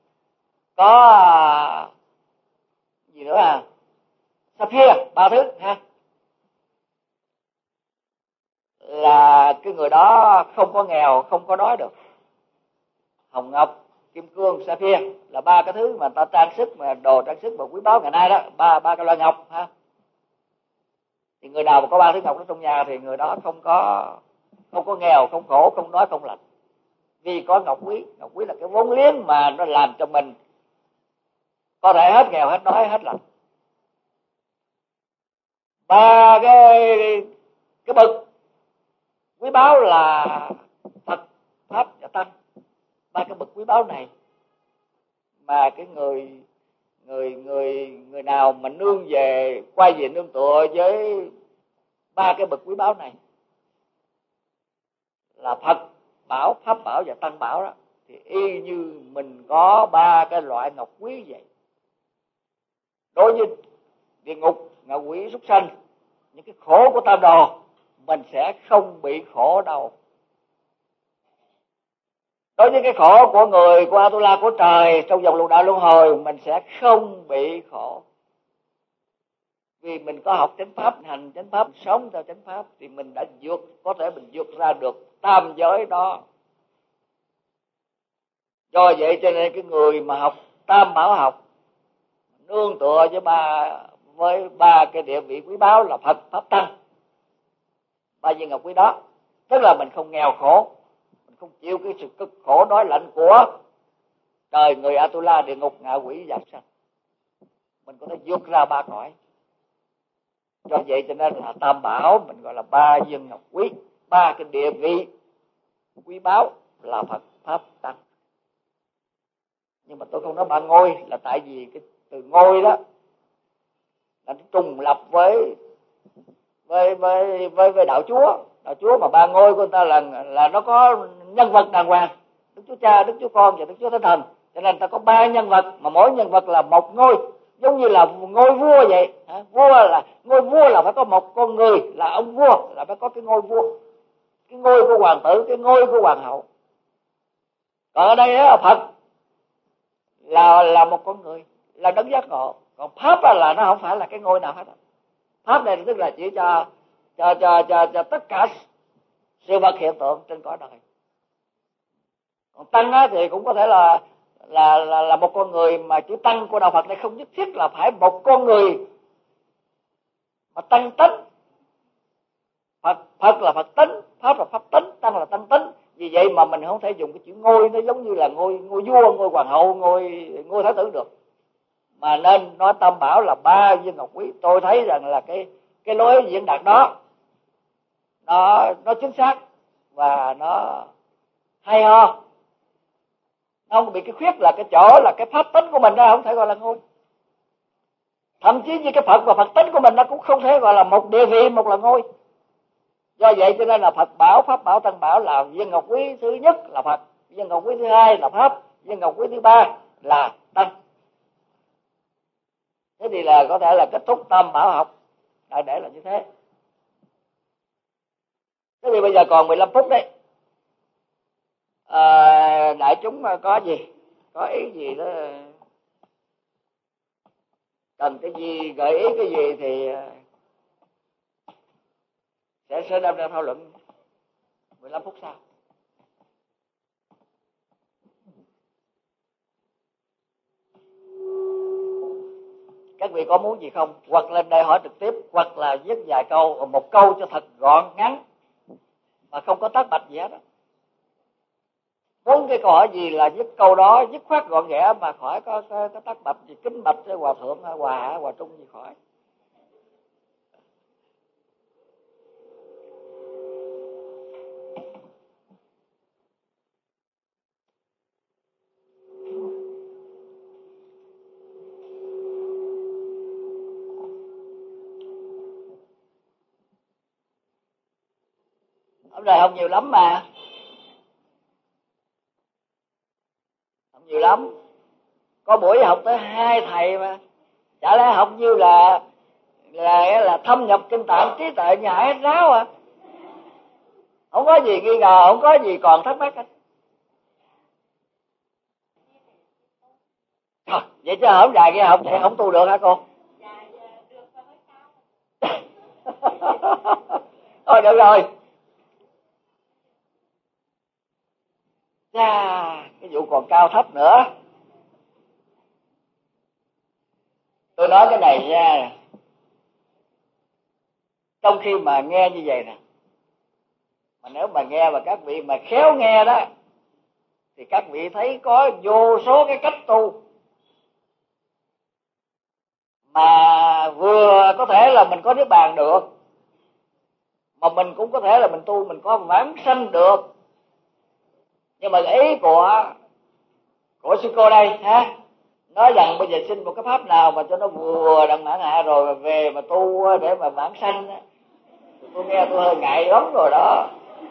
có gì nữa sapphire, ba thứ ha, là mà cái người đó không có nghèo, không có đói được. Hồng ngọc, kim cương, sapphire là ba cái thứ mà ta trang sức, mà đồ trang sức mà quý báu ngày nay đó, ba cái loại ngọc ha. Thì người nào mà có ba thứ ngọc đó trong nhà thì người đó không có nghèo, không khổ, không đói, không lạnh. Vì có ngọc quý là cái vốn liếng mà nó làm cho mình có thể hết nghèo, hết đói, hết lạnh. Ba cái bậc quý báu là Phật, Pháp và Tăng. Ba cái bậc quý báu này mà cái người nào mà nương về, quay về nương tựa với ba cái bậc quý báu này là Phật bảo, Pháp bảo và Tăng bảo đó, thì y như mình có ba cái loại ngọc quý vậy. Đối với địa ngục, ngạ quỷ, súc sanh, những cái khổ của tam đồ, mình sẽ không bị khổ đâu. Đối với cái khổ của người, của Atula, của trời trong vòng lục đạo luân hồi, mình sẽ không bị khổ. Vì mình có học chánh pháp, hành chánh pháp, sống theo chánh pháp, thì mình đã có thể mình vượt ra được tam giới đó. Do vậy cho nên cái người mà học tam bảo học, nương tựa với ba cái địa vị quý báu là Phật, Pháp, Tăng, ba viên ngọc quý đó, tức là mình không nghèo khổ, mình không chịu cái sự cực khổ đói lạnh của trời, người, Atula, địa ngục, ngạ quỷ và sanh. Mình có thể vượt ra ba cõi. Do vậy cho nên là tam bảo mình gọi là ba viên ngọc quý, ba cái địa vị quý báu là Phật, Pháp, Tăng. Nhưng mà tôi không nói ba ngôi là tại vì cái từ ngôi đó là nó trùng lập với đạo Chúa. Đạo Chúa mà ba ngôi của người ta là nó có nhân vật đàng hoàng, Đức Chúa Cha, Đức Chúa Con và Đức Chúa Thánh Thần. Cho nên ta có ba nhân vật, mà mỗi nhân vật là một ngôi, giống như là ngôi vua vậy. Ngôi vua là phải có một con người là ông vua, là phải có cái ngôi vua, cái ngôi của hoàng tử, cái ngôi của hoàng hậu. Còn ở đây đó, Phật là một con người, là đấng giác ngộ. Còn Pháp là nó không phải là cái ngôi nào hết. Pháp này tức là chỉ cho tất cả sự vật hiện tượng trên cõi đời. Còn Tăng thì cũng có thể là một con người, mà chữ Tăng của đạo Phật này không nhất thiết là phải một con người mà tăng tính. Phật là Phật tính, Pháp là Pháp tính, Tăng là Tăng tính. Vì vậy mà mình không thể dùng cái chữ ngôi nó giống như là ngôi vua, ngôi hoàng hậu, ngôi thái tử được, mà nên nói tam bảo là ba viên ngọc quý. Tôi thấy rằng là cái lối diễn đạt đó nó chính xác và nó hay ho. Nó không bị cái khuyết là cái chỗ là cái pháp tính của mình đó không thể gọi là ngôi. Thậm chí như cái Phật và Phật tính của mình nó cũng không thể gọi là một địa vị, một là ngôi. Do vậy cho nên là Phật bảo, Pháp bảo, Tăng bảo là viên ngọc quý thứ nhất là Phật, viên ngọc quý thứ hai là Pháp, viên ngọc quý thứ ba là Tăng. Thế thì là có thể là kết thúc tam bảo học đại để là như thế. Thế thì bây giờ còn 15 phút đấy. Đại chúng có gì, có ý gì đó, cần cái gì, gợi ý cái gì thì sẽ đem ra thảo luận 15 phút sau. Các vị có muốn gì không? Hoặc lên đây hỏi trực tiếp, hoặc là viết vài câu, một câu cho thật gọn ngắn mà không có tác bạch gì hết đó. Muốn cái câu hỏi gì là viết câu đó dứt khoát gọn ghẽ, mà khỏi có tác bạch gì, kính bạch hòa thượng, hòa trung gì khỏi. Hôm nay không nhiều lắm mà. Không nhiều lắm. Có buổi học tới 2 thầy mà. Chả lẽ học như là thâm nhập kinh tạng trí tuệ nhà Hải Ráo à. Không có gì nghi ngờ, không có gì còn thắc mắc hết. Vậy chứ hổng dài kia học vậy không tu được hả cô? Thôi được rồi. cái vụ còn cao thấp nữa. Tôi nói cái này nha, trong khi mà nghe như vậy nè, mà nếu mà nghe mà các vị mà khéo nghe đó, thì các vị thấy có vô số cái cách tu mà vừa có thể là mình có niết bàn được, mà mình cũng có thể là mình tu mình có vãng sanh được. Nhưng mà ý của sư cô đây ha, nói rằng bây giờ xin một cái pháp nào mà cho nó vừa đặng mãn hạ rồi mà về mà tu để mà vãng sanh á, tôi nghe tôi hơi ngại lắm rồi đó.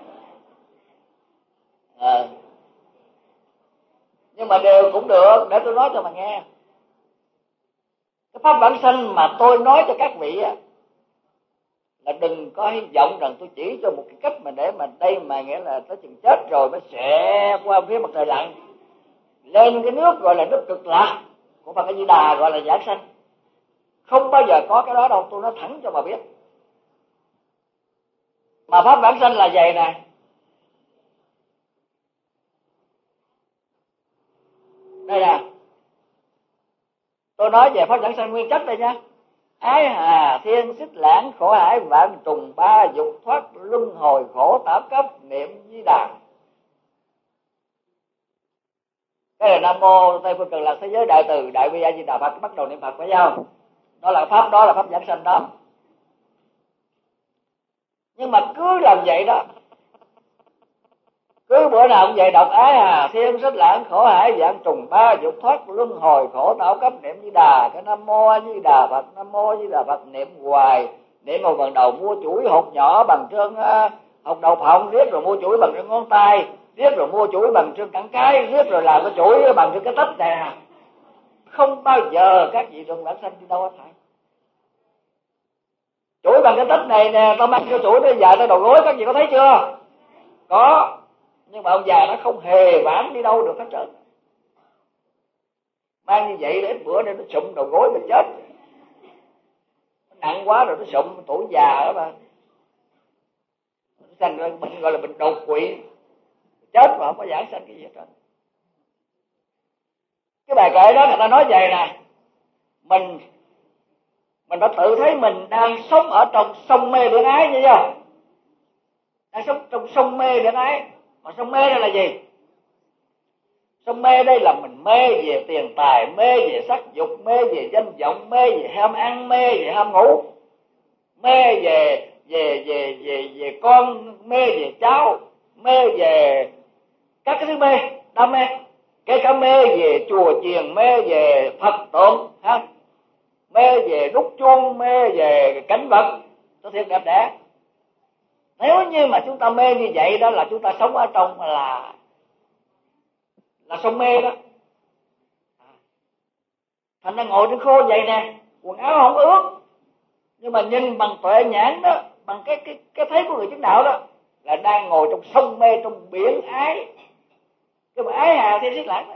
Nhưng mà đều cũng được, để tôi nói cho mà nghe. Cái pháp vãng sanh mà tôi nói cho các vị á, là đừng có hy vọng rằng tôi chỉ cho một cái cách mà để mà đây mà nghĩa là tới chừng chết rồi mới sẽ qua phía mặt trời lặn lên cái nước gọi là nước cực lạc của Phật A Di Đà, gọi là vãng sanh. Không bao giờ có cái đó đâu, tôi nói thẳng cho mà biết. Mà pháp vãng sanh là vậy nè. Đây nè, tôi nói về pháp vãng sanh nguyên chất đây nha. Ái hà thiên xích lãng khổ hải vạn trùng ba dục thoát luân hồi khổ tạo cấp niệm Di Đà. Cái là Nam Mô Tây Phương Cực Lạc Thế Giới Đại Từ Đại Bi A Di Đà Phật, bắt đầu niệm Phật phải không? Đó là pháp vãng sanh đó. Nhưng mà cứ làm vậy đó, cứ bữa nào cũng vậy, đọc ái hà thiên xích lãng khổ hải vạn trùng ba dục thoát luân hồi khổ tạo cấp niệm Di Đà. Cái Nam Mô A Di Đà Phật, Nam Mô A Di Đà Phật niệm hoài, niệm một lần đầu mua chuỗi hột nhỏ bằng trơn hột đầu phộng, riết rồi mua chuỗi bằng trơn ngón tay, riết rồi mua chuỗi bằng trơn cẳng cái, riết rồi làm cái chuỗi bằng trơn cái tách nè. Không bao giờ các vị được vãng sanh đi đâu hết thảy. Chuỗi bằng cái tách này nè, tao mang cho chuỗi nó dài tới đầu gối, các vị có thấy chưa? Có. Nhưng mà ông già nó không hề vãng đi đâu được hết trơn. Mang như vậy để bữa nay nó sụm đầu gối mình chết. Nó nặng quá rồi nó sụm, tuổi già đó mà. Nó thành ra bệnh gọi là bệnh đột quỵ. Chết mà không có vãng sanh cái gì hết trơn. Cái bài kệ đó người ta nói vậy nè, mình đã tự thấy mình đang sống ở trong sông mê biển ái như chưa? Đang sống trong sông mê biển ái. Mà sông mê đây là gì? Sông mê đây là mình mê về tiền tài, mê về sắc dục, mê về danh vọng, mê về ham ăn, mê về ham ngủ, mê về con, mê về cháu, mê về các cái thứ mê, đam mê. Kể cả mê về chùa chiền, mê về Phật tượng, ha, mê về đúc chuông, mê về cảnh vật nó thiệt đẹp đẽ. Nếu như mà chúng ta mê như vậy đó là chúng ta sống ở trong là sông mê đó. Thành ra ngồi trên khô vậy nè, quần áo không ướt, nhưng mà nhìn bằng tuệ nhãn đó, bằng cái thấy của người chứng đạo đó, là đang ngồi trong sông mê, trong biển ái. Cái mà ái hà thiên xích lãng đó,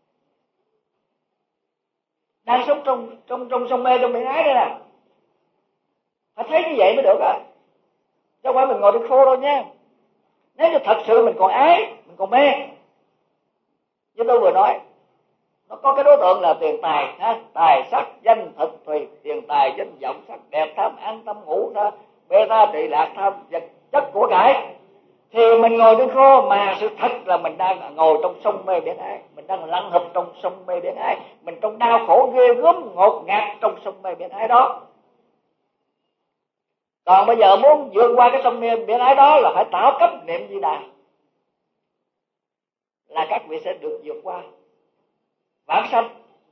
đang sống trong sông mê, trong biển ái đây nè. Phải thấy như vậy mới được á, chứ không phải mình ngồi trên khô đâu nha. Nếu như thật sự mình còn ái, mình còn mê, như tôi vừa nói, nó có cái đối tượng là tiền tài, ha, tài sắc danh thực thùy, tiền tài danh vọng sắc đẹp, tham ăn tâm ngủ, bê tha trị lạc, tham vật chất của cải, thì mình ngồi trên khô, mà sự thật là mình đang ngồi trong sông mê biển ái, mình đang lặn hụp trong sông mê biển ái, mình trong đau khổ ghê gớm ngột ngạt trong sông mê biển ái đó. Còn bây giờ muốn vượt qua cái sông mê biển ái đó là phải tạo cấp niệm Di Đà, là các vị sẽ được vượt qua vãng sanh,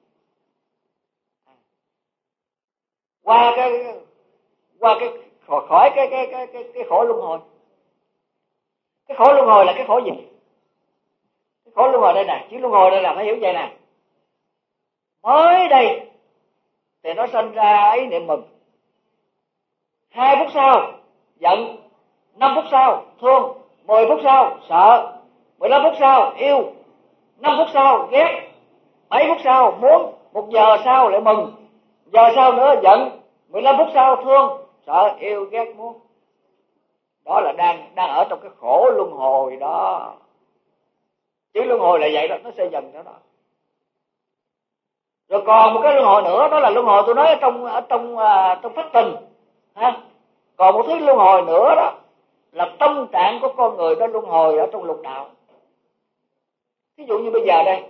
qua cái khỏi cái khổ luân hồi. Cái khổ luân hồi là cái khổ gì? Cái khổ luân hồi đây nè, chứ luân hồi đây là phải hiểu vậy nè. Mới đây thì nó sinh ra ấy niệm mừng, 2 phút sau giận, 5 phút sau thương, 10 phút sau sợ, 15 phút sau yêu, 5 phút sau ghét, 7 phút sau muốn, 1 giờ sau lại mừng, giờ sau nữa giận, 15 phút sau thương, sợ, yêu, ghét, muốn. Đó là đang ở trong cái khổ luân hồi đó. Chữ luân hồi là vậy đó, nó sẽ dần theo đó. Rồi còn một cái luân hồi nữa, đó là luân hồi tôi nói trong Pháp Tình ha. Còn một thứ luân hồi nữa đó là tâm trạng của con người đó luân hồi ở trong lục đạo. Ví dụ như bây giờ đây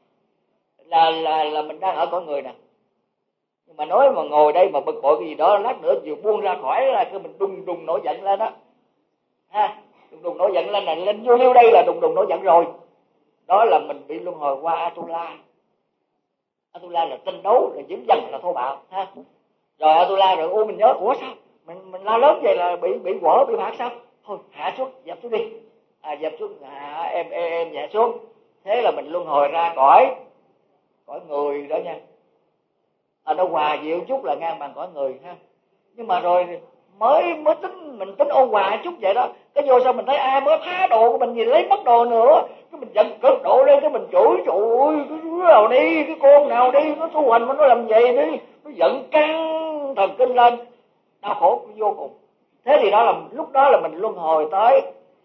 là mình đang ở con người nè, nhưng mà nói mà ngồi đây mà bực bội cái gì đó, lát nữa vừa buông ra khỏi là cái mình đùng đùng nổi giận lên đó ha. Đùng đùng nổi giận lên là lên vô liêu đây là đùng đùng nổi giận rồi, đó là mình bị luân hồi qua Atula. Atula là tranh đấu, là dữ dằn, là thô bạo ha. Rồi Atula rồi mình nhớ ủa sao mình la lớn vậy là bị quở, bị phạt sao? Thôi hạ xuống, dẹp xuống đi. Dẹp xuống, em nhẹ xuống. Thế là mình luân hồi ra cõi người đó nha. Nó hòa dịu chút là ngang bằng cõi người ha. Nhưng mà rồi mới mình tính ôn hòa chút vậy đó, cái vô sao mình thấy ai mới phá đồ của mình gì lấy mất đồ nữa, cái mình giận cực độ lên, cái mình chửi trời ơi cái đứa nào đi, cái con nào đi, nó tu hành mà nó làm vậy đi, nó giận căng thần kinh lên, đau khổ vô cùng. Thế thì đó là lúc đó là mình luân hồi tới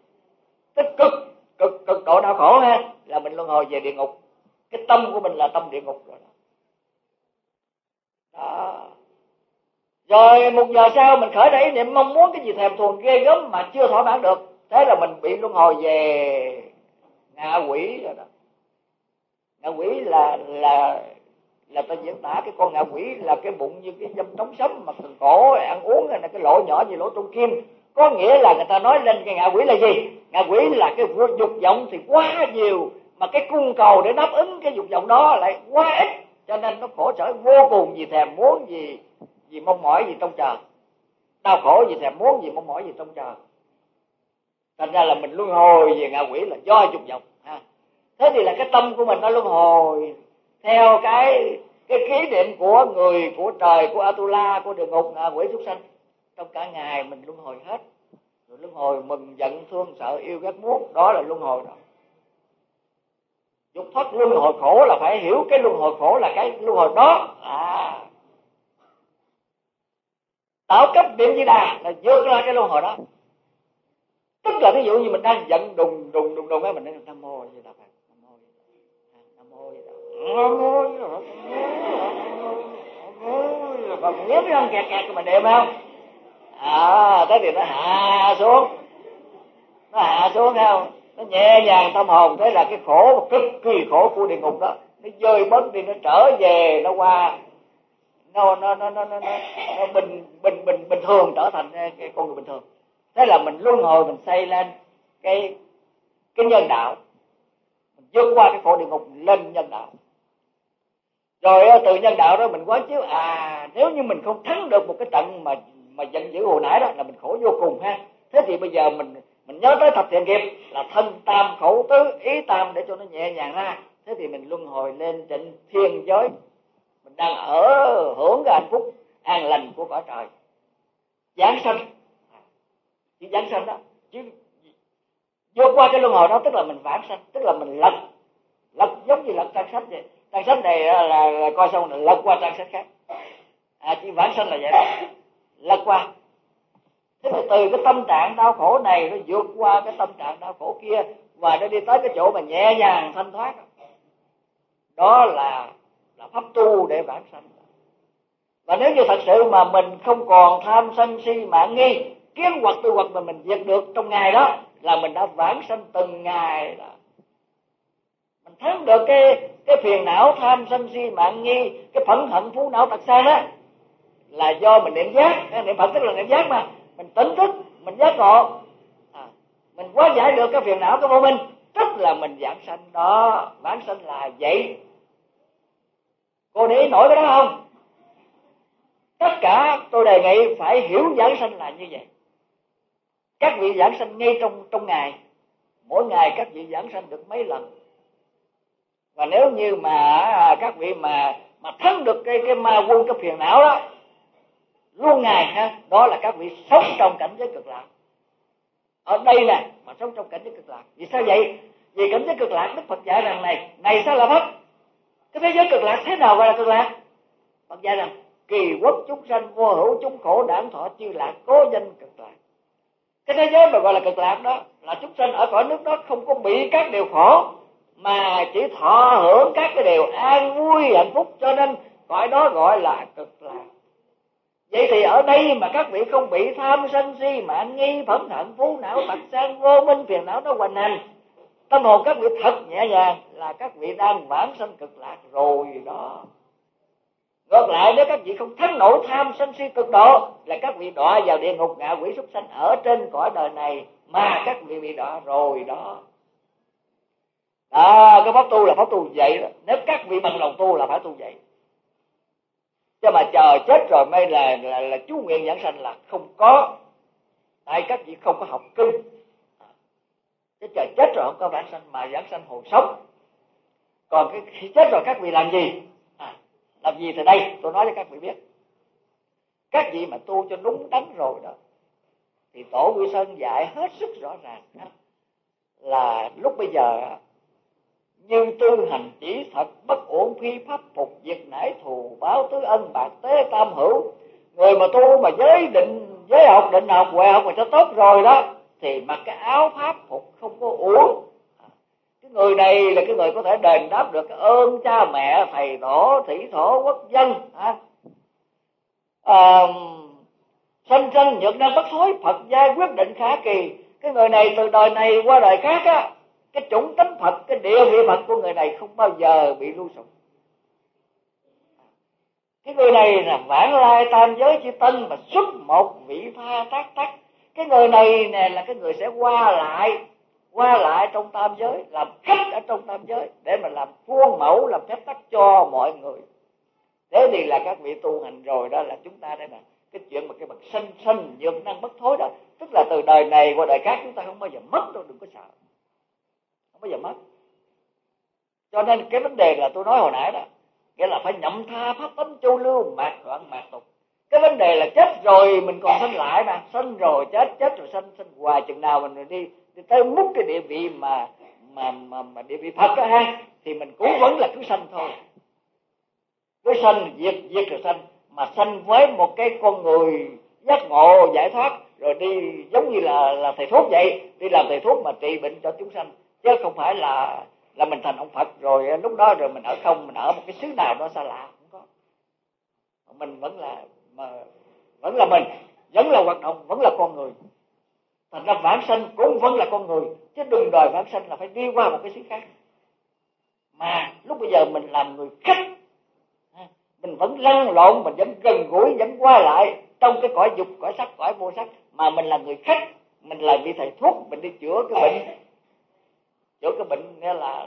cực độ đau khổ ha, là mình luân hồi về địa ngục. Cái tâm của mình là tâm địa ngục rồi đó. Rồi 1 giờ sau mình khởi ra ý niệm mong muốn cái gì thèm thuồng ghê gớm mà chưa thỏa mãn được, thế là mình bị luân hồi về ngạ quỷ rồi đó. Ngạ quỷ là ta diễn tả cái con ngạ quỷ là cái bụng như cái dâm trống sấm mà cần cổ ăn uống là cái lỗ nhỏ như lỗ trung kim. Có nghĩa là người ta nói lên cái ngạ quỷ là gì? Ngạ quỷ là cái dục vọng thì quá nhiều, mà cái cung cầu để đáp ứng cái dục vọng đó lại quá ít, cho nên nó khổ sở vô cùng vì thèm muốn, vì mong mỏi gì trong chờ, đau khổ vì thèm muốn, vì mong mỏi gì trong chờ. Thành ra là mình luân hồi về ngạ quỷ là do dục vọng ha. Thế thì là cái tâm của mình nó luân hồi theo cái ký niệm của người, của trời, của Atula, của địa ngục, ngạ quỷ, súc sanh. Trong cả ngày mình luân hồi hết. Rồi luân hồi mừng giận thương sợ yêu ghét muốn, đó là luân hồi đó. Dục thoát luân hồi khổ là phải hiểu cái luân hồi khổ là cái luân hồi đó. Tạo cấp niệm Di Đà là vượt ra cái luân hồi đó. Tức là ví dụ như mình đang giận đùng ấy, mình nói Nam Mô Di Đà Phật, Nam Mô Di Đà, Nam Mô Di Đà, Nam Mô Di Đà Phật, nhớ cái ông kẹt của mình đệm không? Tới thì nó hạ xuống, thấy không? Nó nhẹ nhàng tâm hồn, thế là cái khổ cực kỳ khổ của địa ngục đó nó rơi bớt đi, nó trở về, nó qua, nó bình thường, trở thành cái con người bình thường. Thế là mình luân hồi, mình xây lên cái nhân đạo, mình vượt qua cái khổ địa ngục lên nhân đạo. Rồi từ nhân đạo đó mình quán chiếu nếu như mình không thắng được một cái trận mà giận dữ hồi nãy đó là mình khổ vô cùng ha. Thế thì bây giờ mình nhớ tới thập thiện nghiệp là thân tam khẩu tứ ý tam để cho nó nhẹ nhàng ra. Thế thì mình luân hồi lên trên thiên giới, mình đang hưởng cái hạnh phúc an lành của cõi trời. Giáng sanh, chỉ giáng sanh đó, chứ vượt qua cái luân hồi đó tức là mình vãng sanh, tức là mình lật giống như lật trang sách vậy. Trang sách này là coi xong là lật qua trang sách khác. Chỉ vãng sanh là vậy đó, lật qua. Thế thì từ cái tâm trạng đau khổ này nó vượt qua cái tâm trạng đau khổ kia và nó đi tới cái chỗ mà nhẹ nhàng thanh thoát. Đó là pháp tu để vãng sanh. Và nếu như thật sự mà mình không còn tham sân si mạn nghi, kiến hoặc tư hoặc mà mình diệt được trong ngày đó là mình đã vãng sanh từng ngày đó. Mình thắng được cái phiền não tham sân si mạn nghi, cái phẫn hận phú não tật sang đó là do mình niệm giác. Niệm Phật tức là niệm giác mà, mình tỉnh thức, mình giác ngộ, mình hóa giải được cái phiền não, cái vô minh, tức là mình vãng sanh đó. Vãng sanh là vậy. Cô để ý nổi cái đó không? Tất cả tôi đề nghị phải hiểu vãng sanh là như vậy. Các vị vãng sanh ngay trong ngày, mỗi ngày các vị vãng sanh được mấy lần. Và nếu như mà các vị mà thắng được cái ma quân, cái phiền não đó luôn ngày ha, đó là các vị sống trong cảnh giới cực lạc. Ở đây nè mà sống trong cảnh giới cực lạc. Vì sao vậy? Vì cảnh giới cực lạc Đức Phật dạy rằng này sao là pháp? Cái thế giới cực lạc thế nào gọi là cực lạc? Phật dạy rằng kỳ quốc chúng sanh vô hữu chúng khổ đản thọ chư lạc cố danh cực lạc. Cái thế giới mà gọi là cực lạc đó là chúng sanh ở cõi nước đó không có bị các điều khổ, mà chỉ thọ hưởng các cái điều an vui hạnh phúc, cho nên cõi đó gọi là cực lạc. Vậy thì ở đây mà các vị không bị tham sân si mạn nghi phẫn hận phú não tật sang vô minh phiền não nó hoành hành, tâm hồn các vị thật nhẹ nhàng, là các vị đang vãng sanh cực lạc rồi đó. Ngược lại, nếu các vị không thắng nổi tham sân si cực độ, là các vị đọa vào địa ngục ngạ quỷ súc sanh ở trên cõi đời này mà các vị bị đọa rồi đó. Cái pháp tu là pháp tu vậy đó. Nếu các vị bằng lòng tu là phải tu vậy, chứ mà chờ chết rồi mới là chú nguyện giảng sanh là không có. Tại các vị không có học kinh. Chứ chờ chết rồi không có giảng sanh, mà giảng sanh hồi sống. Còn khi chết rồi các vị làm gì? Làm gì thì đây tôi nói cho các vị biết. Các vị mà tu cho đúng đắn rồi đó, thì Tổ Quy Sơn dạy hết sức rõ ràng đó, là lúc bây giờ như tư hành chỉ thật bất uổng phi pháp phục diệt nải thù báo tứ ân bạc tế tam hữu. Người mà tu mà giới học định học huệ học mà cho tốt rồi đó, thì mặc cái áo pháp phục không có uổng. Cái người này là cái người có thể đền đáp được cái ơn cha mẹ thầy tổ thủy thổ quốc dân. Sanh sanh nhược năng bất thối, Phật gia quyết định khả kỳ. Cái người này từ đời này qua đời khác á, cái chủng tánh Phật, cái địa vị Phật của người này không bao giờ bị lưu sụp. Cái người này là vãng lai tam giới chư tân mà xuất một vị tha tác tắc. Cái người này nè là cái người sẽ qua lại trong tam giới, làm khách ở trong tam giới để mà làm khuôn mẫu, làm phép tắc cho mọi người. Thế thì là các vị tu hành rồi đó, là chúng ta đây nè, cái chuyện mà cái bậc sanh nhược năng bất thối đó, tức là từ đời này qua đời khác chúng ta không bao giờ mất đâu, đừng có sợ, không bao giờ mất. Cho nên cái vấn đề là tôi nói hồi nãy đó, nghĩa là phải nhậm tha pháp tánh chu lưu, mạt đoạn mạt tục. Cái vấn đề là chết rồi mình còn sanh lại mà, sanh rồi chết, chết rồi sanh hoài, chừng nào mình đi tới mút cái địa vị mà địa vị Phật đó ha, thì mình cũng vẫn là cứ sanh thôi. Cứ sanh diệt rồi sanh, mà sanh với một cái con người giác ngộ giải thoát, rồi đi giống như là thầy thuốc vậy, đi làm thầy thuốc mà trị bệnh cho chúng sanh, chứ không phải là mình thành ông Phật rồi lúc đó rồi mình ở không, mình ở một cái xứ nào đó xa lạ, không có. Mình vẫn là mình, vẫn là hoạt động, vẫn là con người. Thành ra vãng sanh cũng vẫn là con người, chứ đừng đòi vãng sanh là phải đi qua một cái xứ khác. Mà lúc bây giờ mình làm người khách, mình vẫn lăn lộn, mình vẫn gần gũi, vẫn qua lại trong cái cõi dục, cõi sắc, cõi vô sắc, mà mình là người khách, mình là vị thầy thuốc, mình đi chữa cái bệnh nghĩa là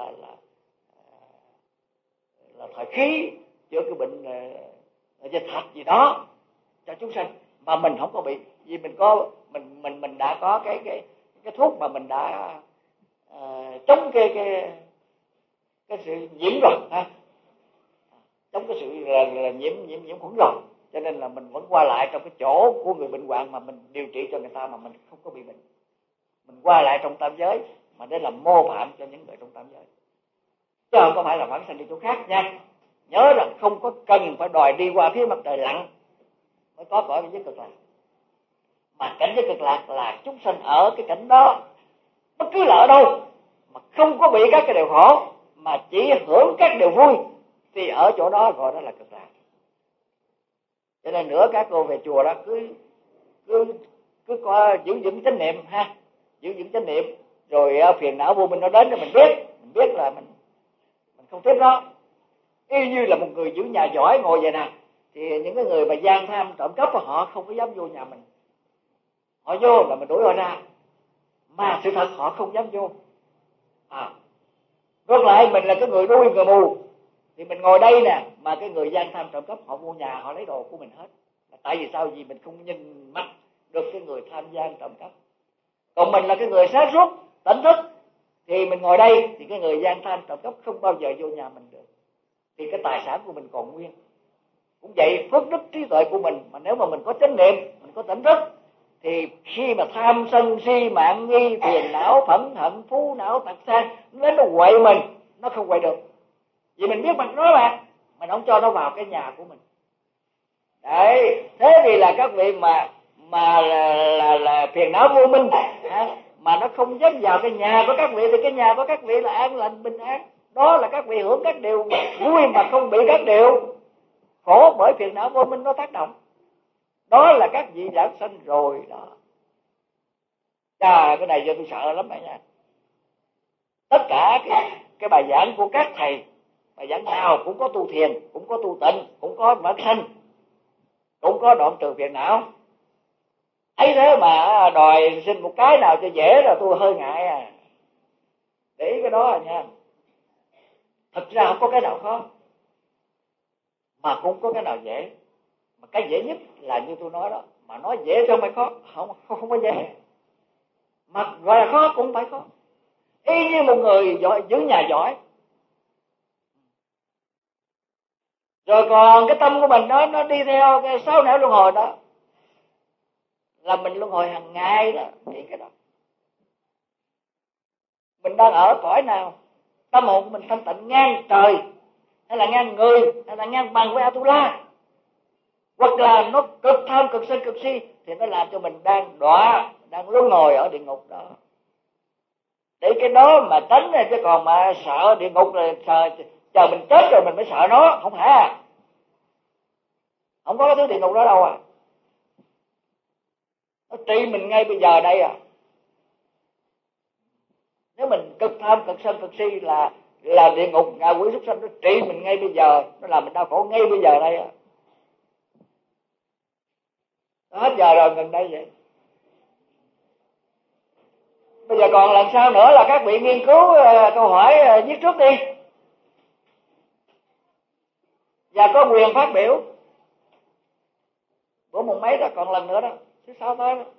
thời khí, chữa cái bệnh dịch hạch gì đó cho chúng sanh, mà mình không có bị, vì mình đã có cái thuốc mà mình đã chống cái sự nhiễm rồi ha, chống cái sự là nhiễm khuẩn rồi, cho nên là mình vẫn qua lại trong cái chỗ của người bệnh hoạn mà mình điều trị cho người ta mà mình không có bị bệnh. Mình qua lại trong tam giới mà để làm mô phạm cho những người trong tam giới, chứ không có phải là vãng sanh đi chỗ khác nha. Nhớ rằng không có cần phải đòi đi qua phía mặt trời lặn mới có cõi giới cực lạc, mà cảnh giới cực lạc là chúng sanh ở cái cảnh đó bất cứ là ở đâu mà không có bị các cái điều khổ, mà chỉ hưởng các điều vui, thì ở chỗ đó gọi đó là cực lạc. Cho nên nữa các cô về chùa đó cứ có giữ vững chánh niệm ha, giữ vững chánh niệm, rồi phiền não vô minh nó đến rồi mình biết là mình không tiếp nó. Y như là một người giữ nhà giỏi ngồi vậy nè, thì những cái người mà gian tham trộm cắp họ không có dám vô nhà mình, họ vô là mình đuổi họ ra, mà sự thật họ không dám vô. Ngược lại mình là cái người đuôi người mù, thì mình ngồi đây nè, mà cái người gian tham trộm cắp họ vô nhà họ lấy đồ của mình hết. Tại vì sao? Vì mình không nhìn mắt được cái người tham gian trộm cắp. Còn mình là cái người sáng suốt tỉnh thức, thì mình ngồi đây thì cái người gian tham trộm cắp không bao giờ vô nhà mình được, thì cái tài sản của mình còn nguyên. Cũng vậy, phước đức trí tuệ của mình mà nếu mà mình có chánh niệm, mình có tỉnh thức, thì khi mà tham sân si mạn nghi phiền não phẫn hận phú não tật sang nó đến nó quậy mình, nó không quậy được, vì mình biết mặt nó mà mình không cho nó vào cái nhà của mình. Đấy, thế thì là các vị mà là phiền não vô minh, mà nó không dám vào cái nhà của các vị thì cái nhà của các vị là an lành bình an. Đó là các vị hưởng các điều vui mà không bị các điều khổ bởi phiền não vô minh nó tác động. Đó là các vị giảng sanh rồi đó. Cái này giờ tôi sợ lắm bạn nha. Tất cả cái bài giảng của các thầy, bài giảng nào cũng có tu thiền, cũng có tu tịnh, cũng có vãng sanh, cũng có đoạn trừ phiền não. Ấy thế mà đòi xin một cái nào cho dễ là tôi hơi ngại à. Để ý cái đó nha. Thật ra không có cái nào khó, mà cũng có cái nào dễ. Mà cái dễ nhất là như tôi nói đó, mà nói dễ cho phải khó, không có dễ. Mà gọi là khó cũng phải khó. Y như một người giỏi, giữ nhà giỏi. Rồi còn cái tâm của mình nó đi theo cái 6 nẻo luân hồi đó, là mình luân hồi hàng ngày đó. Nghĩ cái đó. Mình đang ở cõi nào? Tâm hồn của mình thanh tịnh ngang trời, hay là ngang người, hay là ngang bằng với Atula, hoặc là nó cực tham, cực sân, cực si, thì nó làm cho mình đang đọa, đang luân hồi ở địa ngục đó. Để cái đó mà tránh ra, chứ còn mà sợ địa ngục rồi sợ chờ mình chết rồi mình mới sợ nó, không phải à. Không có cái thứ địa ngục đó đâu à. Nó trị mình ngay bây giờ đây à. Nếu mình cực tham, cực sân, cực si là địa ngục, ngạ quỷ súc sanh, nó trị mình ngay bây giờ, nó làm mình đau khổ ngay bây giờ đây à. Nó hết giờ rồi, gần đây vậy. Bây giờ còn lần sau nữa là các vị nghiên cứu câu hỏi viết trước đi, và có quyền phát biểu. Bữa mùng mấy đó còn lần nữa đó, thứ 6 tới đó.